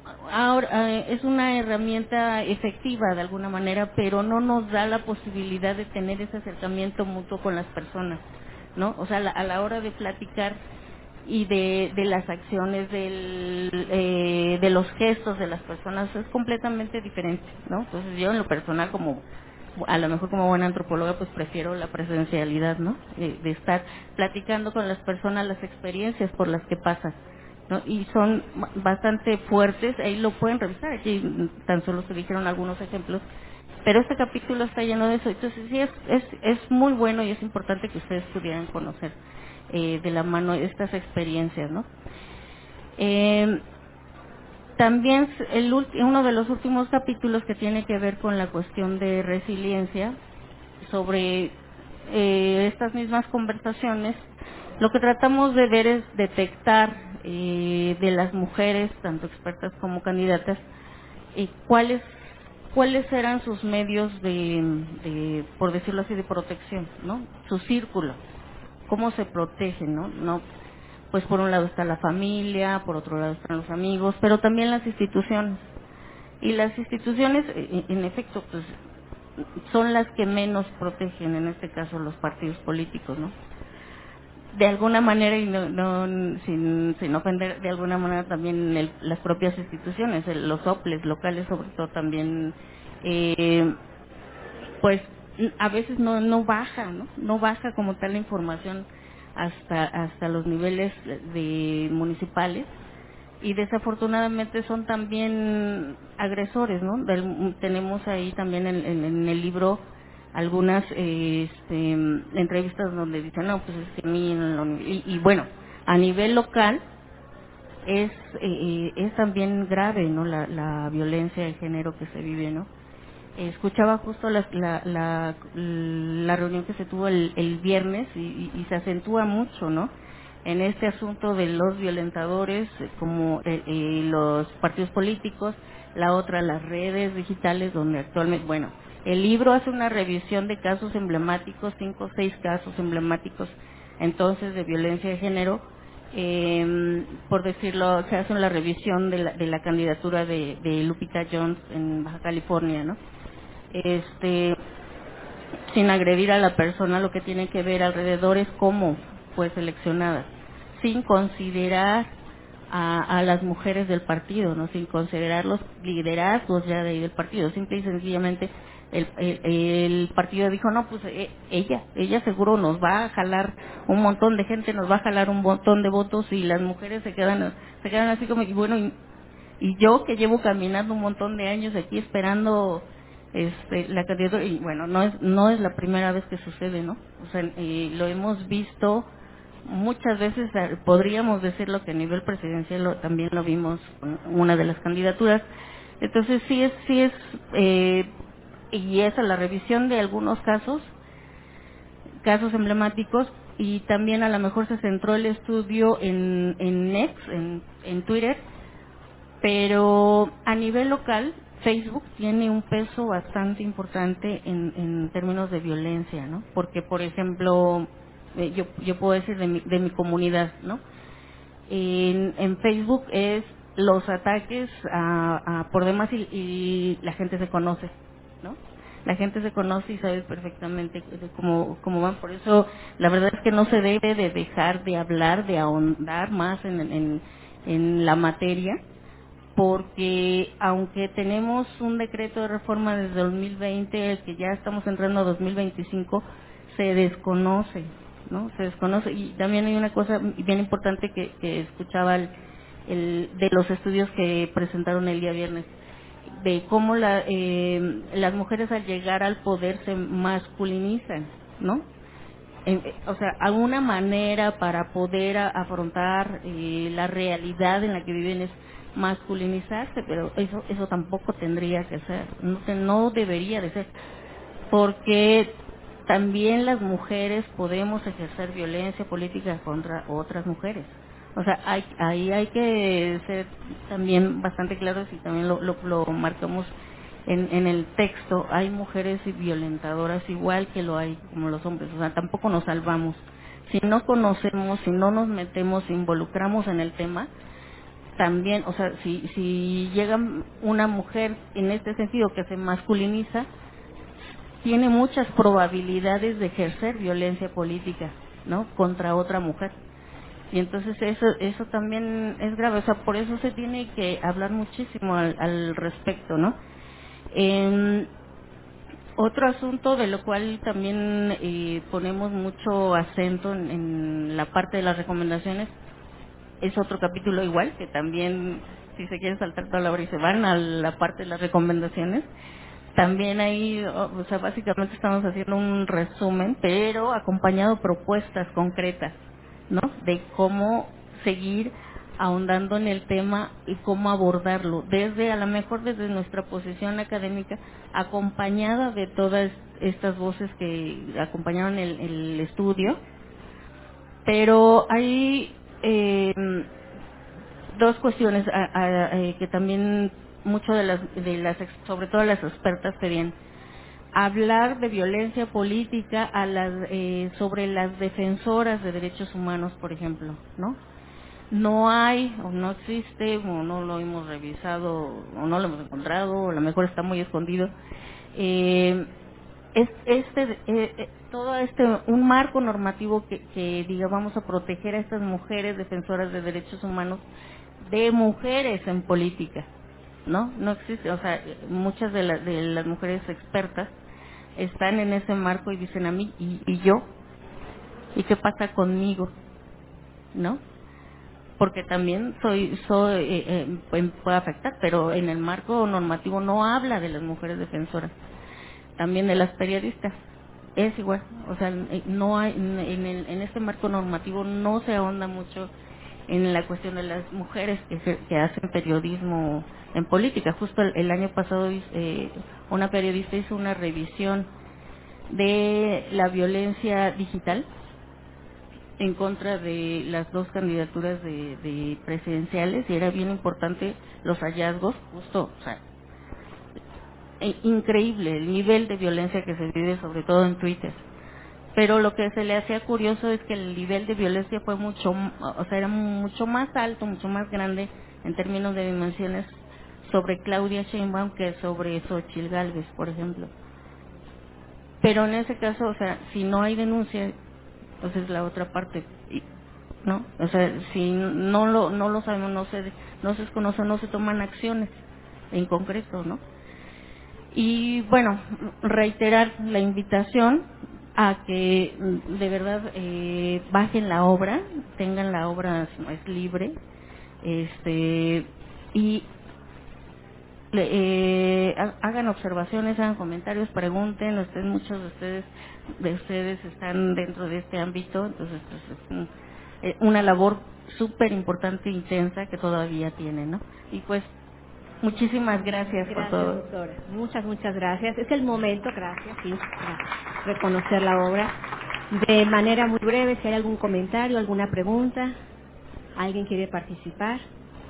ahora eh, es una herramienta efectiva de alguna manera, pero no nos da la posibilidad de tener ese acercamiento mutuo con las personas, ¿no? O sea, la- a la hora de platicar y de, de las acciones, del, eh, de los gestos de las personas es completamente diferente, ¿no? Entonces yo en lo personal, como a lo mejor como buena antropóloga, pues prefiero la presencialidad, ¿no? De, de estar platicando con las personas las experiencias por las que pasan, ¿no? Y son bastante fuertes, ahí lo pueden revisar, aquí tan solo se dijeron algunos ejemplos, pero este capítulo está lleno de eso, entonces sí es, es, es muy bueno y es importante que ustedes pudieran conocer eh, de la mano estas experiencias, ¿no? Eh, también el ulti- uno de los últimos capítulos que tiene que ver con la cuestión de resiliencia, sobre eh, estas mismas conversaciones, lo que tratamos de ver es detectar eh, de las mujeres, tanto expertas como candidatas, eh, cuáles cuáles eran sus medios de, de, por decirlo así, de protección, ¿no? Su círculo, cómo se protegen, ¿no? No, pues por un lado está la familia, por otro lado están los amigos, pero también las instituciones. Y las instituciones, eh, en efecto, pues son las que menos protegen, en este caso los partidos políticos, ¿no? De alguna manera, y no, no sin, sin ofender, de alguna manera también el- las propias instituciones, el- los OPLES locales sobre todo también, eh, pues a veces no no baja, ¿no? No baja como tal la información hasta hasta los niveles de municipales, y desafortunadamente son también agresores, ¿no? Del- tenemos ahí también en, en- en el libro algunas eh, este, entrevistas donde dicen, no, pues es que a mí en la uni-". y, y bueno, a nivel local es eh, es también grave, ¿no? La, la violencia de género que se vive, ¿no? Escuchaba justo la, la, la, la reunión que se tuvo el, el viernes y, y- y se acentúa mucho, ¿no? En este asunto de los violentadores, eh, como eh, eh, los partidos políticos, la otra, las redes digitales, donde actualmente, bueno, el libro hace una revisión de casos emblemáticos, cinco o seis casos emblemáticos, entonces, de violencia de género, eh, por decirlo, se hace la revisión de la, de la candidatura de, de Lupita Jones en Baja California, ¿no? Este, sin agredir a la persona, lo que tiene que ver alrededor es cómo fue seleccionada, sin considerar a, a las mujeres del partido, no, sin considerar los liderazgos ya de ahí del partido, simple y sencillamente el, el, el partido dijo, no, pues eh, ella, ella seguro nos va a jalar un montón de gente, nos va a jalar un montón de votos, y las mujeres se quedan, se quedan así como, y bueno, y, y yo que llevo caminando un montón de años aquí esperando este la candidatura, y bueno, no es no es la primera vez que sucede, ¿no? O sea, eh, lo hemos visto muchas veces, eh, podríamos decirlo que a nivel presidencial lo- también lo vimos con una de las candidaturas. Entonces sí es sí es eh, y esa la revisión de algunos casos casos emblemáticos, y también a lo mejor se centró el estudio en en X, en, en Twitter, pero a nivel local Facebook tiene un peso bastante importante en, en términos de violencia, ¿no? Porque, por ejemplo, eh, yo, yo puedo decir de mi, de mi comunidad, ¿no? En, en Facebook es los ataques a, a por demás, y, y la gente se conoce, ¿no? La gente se conoce y sabe perfectamente de cómo, cómo van. Por eso, la verdad es que no se debe de dejar de hablar, de ahondar más en, en, en la materia, porque aunque tenemos un decreto de reforma desde dos mil veinte, el que ya estamos entrando a dos mil veinticinco, se desconoce, ¿no? Se desconoce. Y también hay una cosa bien importante que, que escuchaba el, el- de los estudios que presentaron el día viernes, de cómo la, eh, las mujeres al llegar al poder se masculinizan, ¿no? En- eh, o sea, alguna manera para poder a- afrontar eh, la realidad en la que viven es masculinizarse, pero eso eso tampoco tendría que ser, no, te- no debería de ser, porque también las mujeres podemos ejercer violencia política contra otras mujeres. O sea, hay, ahí hay que ser también bastante claros, y también lo, lo, lo marcamos en, en el texto. Hay mujeres violentadoras igual que lo hay como los hombres. O sea, tampoco nos salvamos. Si no conocemos, si no nos metemos, involucramos en el tema, también, o sea, si, si llega una mujer en este sentido que se masculiniza, tiene muchas probabilidades de ejercer violencia política, ¿no? Contra otra mujer. Y entonces eso eso también es grave, o sea, por eso se tiene que hablar muchísimo al, al respecto, ¿no? En otro asunto de lo cual también eh, ponemos mucho acento en, en la parte de las recomendaciones es otro capítulo igual, que también, si se quieren saltar toda la hora y se van a la parte de las recomendaciones, también ahí, o sea, básicamente estamos haciendo un resumen, pero acompañado de propuestas concretas, ¿no? De cómo seguir ahondando en el tema y cómo abordarlo, desde, a lo mejor desde nuestra posición académica, acompañada de todas estas voces que acompañaron el, el estudio, pero hay eh, dos cuestiones a, a, eh, que también mucho de las, de las, ex- sobre todo las expertas pedían. Hablar de violencia política a las, eh, sobre las defensoras de derechos humanos, por ejemplo, ¿no? No hay, o no existe, o no lo hemos revisado, o no lo hemos encontrado, o a lo mejor está muy escondido. Eh, es este eh, eh, todo este un marco normativo que, que diga vamos a proteger a estas mujeres defensoras de derechos humanos, de mujeres en política, no no existe, o sea, muchas de, la- de las mujeres expertas están en ese marco y dicen a mí y, y yo y qué pasa conmigo, no, porque también soy soy eh, eh, puede puede afectar, pero en el marco normativo no habla de las mujeres defensoras, también de las periodistas es igual, o sea, eh, no hay en el, en este marco normativo no se ahonda mucho en la cuestión de las mujeres que, se- que hacen periodismo en política. Justo el, el año pasado eh, una periodista hizo una revisión de la violencia digital en contra de las dos candidaturas de, de presidenciales y era bien importante los hallazgos, justo, o sea, e- increíble el nivel de violencia que se vive sobre todo en Twitter. Pero lo que se le hacía curioso es que el nivel de violencia fue mucho, m- o sea, era mucho más alto, mucho más grande en términos de dimensiones sobre Claudia Sheinbaum que sobre Xochitl Gálvez, por ejemplo. Pero en ese caso, o sea, si no hay denuncia, pues es la otra parte, y- ¿no? O sea, si no lo no lo sabemos, no se no se desconoce, no se toman acciones en concreto, ¿no? Y bueno, reiterar la invitación a que mm, de verdad eh, bajen la obra, tengan la obra, es libre, este y le- eh, ha- hagan observaciones, hagan comentarios, pregunten, ustedes, muchos de ustedes de ustedes están dentro de este ámbito, entonces pues, es un- eh, una labor súper importante e intensa que todavía tienen, ¿no? Y pues muchísimas gracias por
Gracias,
todo.
doctora. Muchas, muchas gracias. Es el momento, gracias, sí, para reconocer la obra. De manera muy breve, si hay algún comentario, alguna pregunta, alguien quiere participar.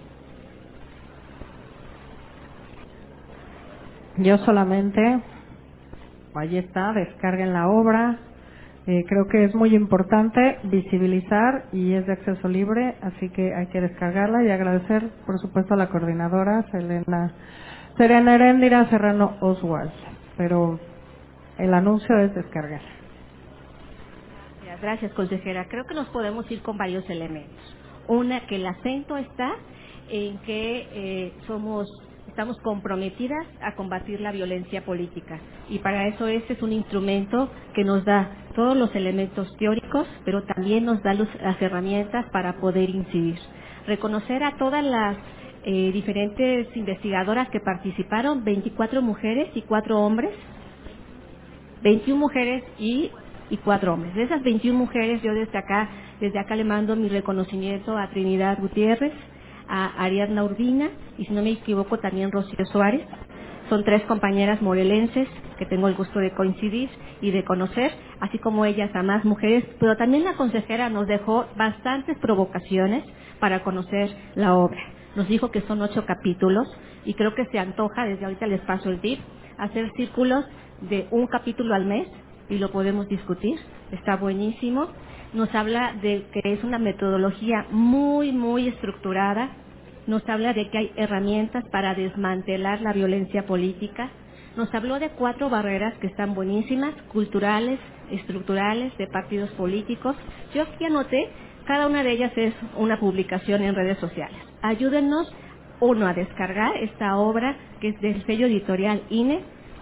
Yo solamente, ahí está, descarguen la obra. Eh, creo que es muy importante visibilizar y es de acceso libre, así que hay que descargarla y agradecer, por supuesto, a la coordinadora Selena, Serena Heréndira Serrano Oswald. Pero el anuncio es descargar.
Gracias, gracias, consejera. Creo que nos podemos ir con varios elementos. Una, que el acento está en que eh, somos, estamos comprometidas a combatir la violencia política. Y para eso este es un instrumento que nos da todos los elementos teóricos, pero también nos da los- las herramientas para poder incidir. Reconocer a todas las eh, diferentes investigadoras que participaron, veinticuatro mujeres y cuatro hombres, veintiuna mujeres y, y cuatro hombres. De esas veintiuna mujeres, yo desde acá, desde acá le mando mi reconocimiento a Trinidad Gutiérrez, a Ariadna Urbina y, si no me equivoco, también Rocío Suárez. Son tres compañeras morelenses que tengo el gusto de coincidir y de conocer, así como ellas a más mujeres, pero también la consejera nos dejó bastantes provocaciones para conocer la obra. Nos dijo que son ocho capítulos y creo que se antoja, desde ahorita les paso el tip, hacer círculos de un capítulo al mes y lo podemos discutir, está buenísimo. Nos habla de que es una metodología muy, muy estructurada, nos habla de que hay herramientas para desmantelar la violencia política, nos habló de cuatro barreras que están buenísimas, culturales, estructurales, de partidos políticos. Yo aquí anoté, cada una de ellas es una publicación en redes sociales. Ayúdennos, uno, a descargar esta obra que es del sello editorial I N E,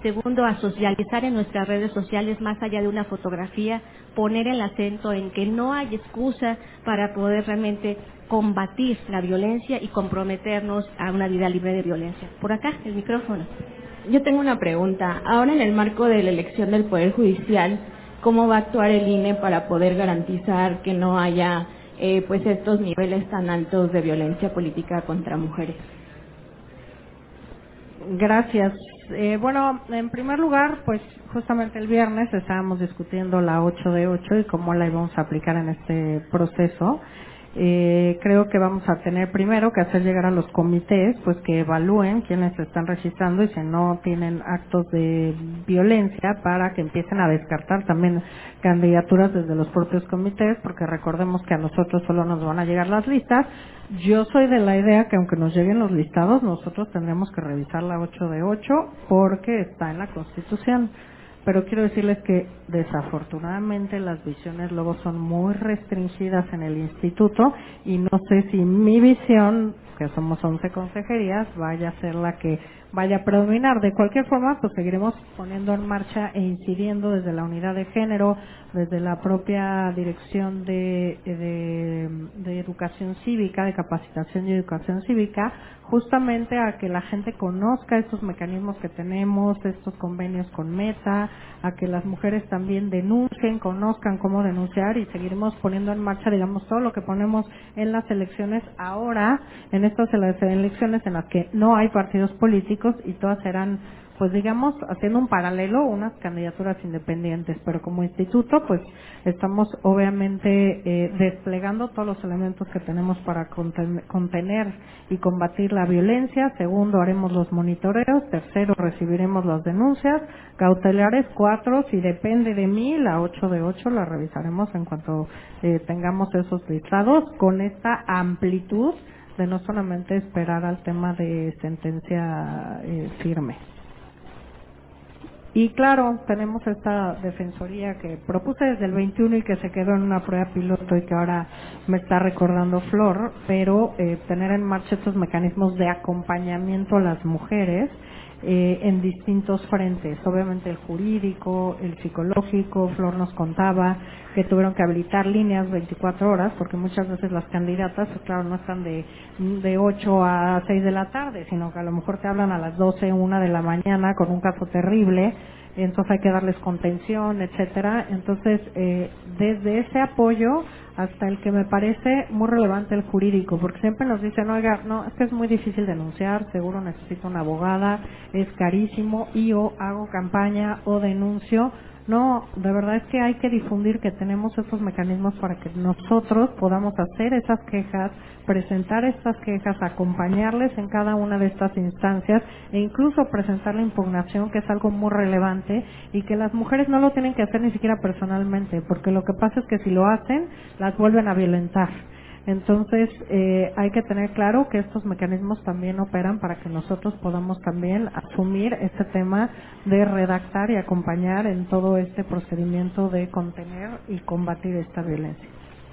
Segundo, a socializar en nuestras redes sociales más allá de una fotografía, poner el acento en que no hay excusa para poder realmente combatir la violencia y comprometernos a una vida libre de violencia. Por acá, el micrófono.
Yo tengo una pregunta. Ahora, en el marco de la elección del Poder Judicial, ¿cómo va a actuar el I N E para poder garantizar que no haya eh, pues estos niveles tan altos de violencia política contra mujeres?
Gracias. Eh, bueno, en primer lugar, pues justamente el viernes estábamos discutiendo la ocho de ocho y cómo la íbamos a aplicar en este proceso. Eh, creo que vamos a tener primero que hacer llegar a los comités, pues que evalúen quiénes se están registrando y si no tienen actos de violencia, para que empiecen a descartar también candidaturas desde los propios comités, porque recordemos que a nosotros solo nos van a llegar las listas. Yo soy de la idea que aunque nos lleguen los listados, nosotros tendremos que revisar la ocho de ocho porque está en la Constitución. Pero quiero decirles que desafortunadamente las visiones luego son muy restringidas en el instituto y no sé si mi visión, que somos once consejerías, vaya a ser la que vaya a predominar. De cualquier forma, pues seguiremos poniendo en marcha e incidiendo desde la unidad de género, desde la propia dirección de, de, de educación cívica, de capacitación y educación cívica, justamente a que la gente conozca estos mecanismos que tenemos, estos convenios con Meta, a que las mujeres también denuncien, conozcan cómo denunciar, y seguiremos poniendo en marcha, digamos, todo lo que ponemos en las elecciones ahora, en estas elecciones en las que no hay partidos políticos y todas serán, pues digamos, haciendo un paralelo, unas candidaturas independientes, pero como instituto pues estamos obviamente eh, desplegando todos los elementos que tenemos para conten contener y combatir la violencia. Segundo, haremos los monitoreos. Tercero, recibiremos las denuncias cautelares. Cuatro, si depende de mí, la ocho de ocho la revisaremos en cuanto eh, tengamos esos listados, con esta amplitud de no solamente esperar al tema de sentencia eh, firme. Y claro, tenemos esta defensoría que propuse desde el veintiuno y que se quedó en una prueba piloto y que ahora me está recordando Flor, pero eh, tener en marcha estos mecanismos de acompañamiento a las mujeres eh, en distintos frentes, obviamente el jurídico, el psicológico. Flor nos contaba que tuvieron que habilitar líneas veinticuatro horas porque muchas veces las candidatas, pues claro, no están de, de ocho a seis de la tarde, sino que a lo mejor te hablan a las doce, una de la mañana con un caso terrible, entonces hay que darles contención, etcétera. Entonces, eh, desde ese apoyo hasta el que me parece muy relevante el jurídico, porque siempre nos dicen, oiga, no, es que es muy difícil denunciar, seguro necesito una abogada, es carísimo, y o hago campaña o denuncio. No, de verdad es que hay que difundir que tenemos esos mecanismos para que nosotros podamos hacer esas quejas, presentar estas quejas, acompañarles en cada una de estas instancias e incluso presentar la impugnación, que es algo muy relevante, y que las mujeres no lo tienen que hacer ni siquiera personalmente, porque lo que pasa es que si lo hacen, las vuelven a violentar. Entonces, eh, hay que tener claro que estos mecanismos también operan para que nosotros podamos también asumir este tema de redactar y acompañar en todo este procedimiento de contener y combatir esta violencia.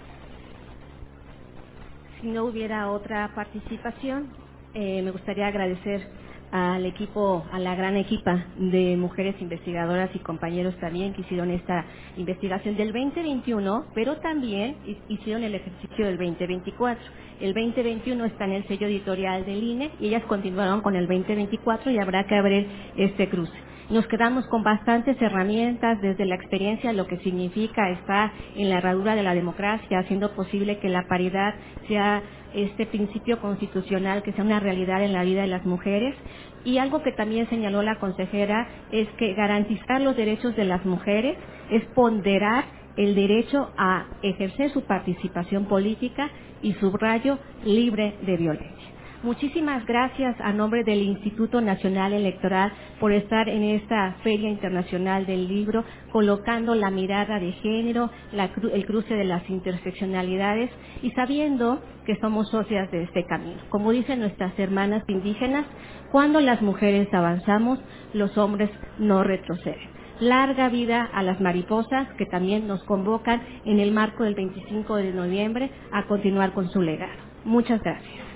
Si no hubiera otra participación, eh, me gustaría agradecer al equipo, a la gran equipa de mujeres investigadoras y compañeros también que hicieron esta investigación del veinte veintiuno, pero también hicieron el ejercicio del veinte veinticuatro. El veinte veintiuno está en el sello editorial del I N E y ellas continuaron con el veinte veinticuatro y habrá que abrir este cruce. Nos quedamos con bastantes herramientas desde la experiencia, lo que significa estar en la herradura de la democracia, haciendo posible que la paridad sea este principio constitucional, que sea una realidad en la vida de las mujeres. Y algo que también señaló la consejera es que garantizar los derechos de las mujeres es ponderar el derecho a ejercer su participación política y, subrayo, libre de violencia. Muchísimas gracias a nombre del Instituto Nacional Electoral por estar en esta Feria Internacional del Libro, colocando la mirada de género, la, el cruce de las interseccionalidades y sabiendo que somos socias de este camino. Como dicen nuestras hermanas indígenas, cuando las mujeres avanzamos, los hombres no retroceden. Larga vida a las mariposas, que también nos convocan en el marco del veinticinco de noviembre a continuar con su legado. Muchas gracias.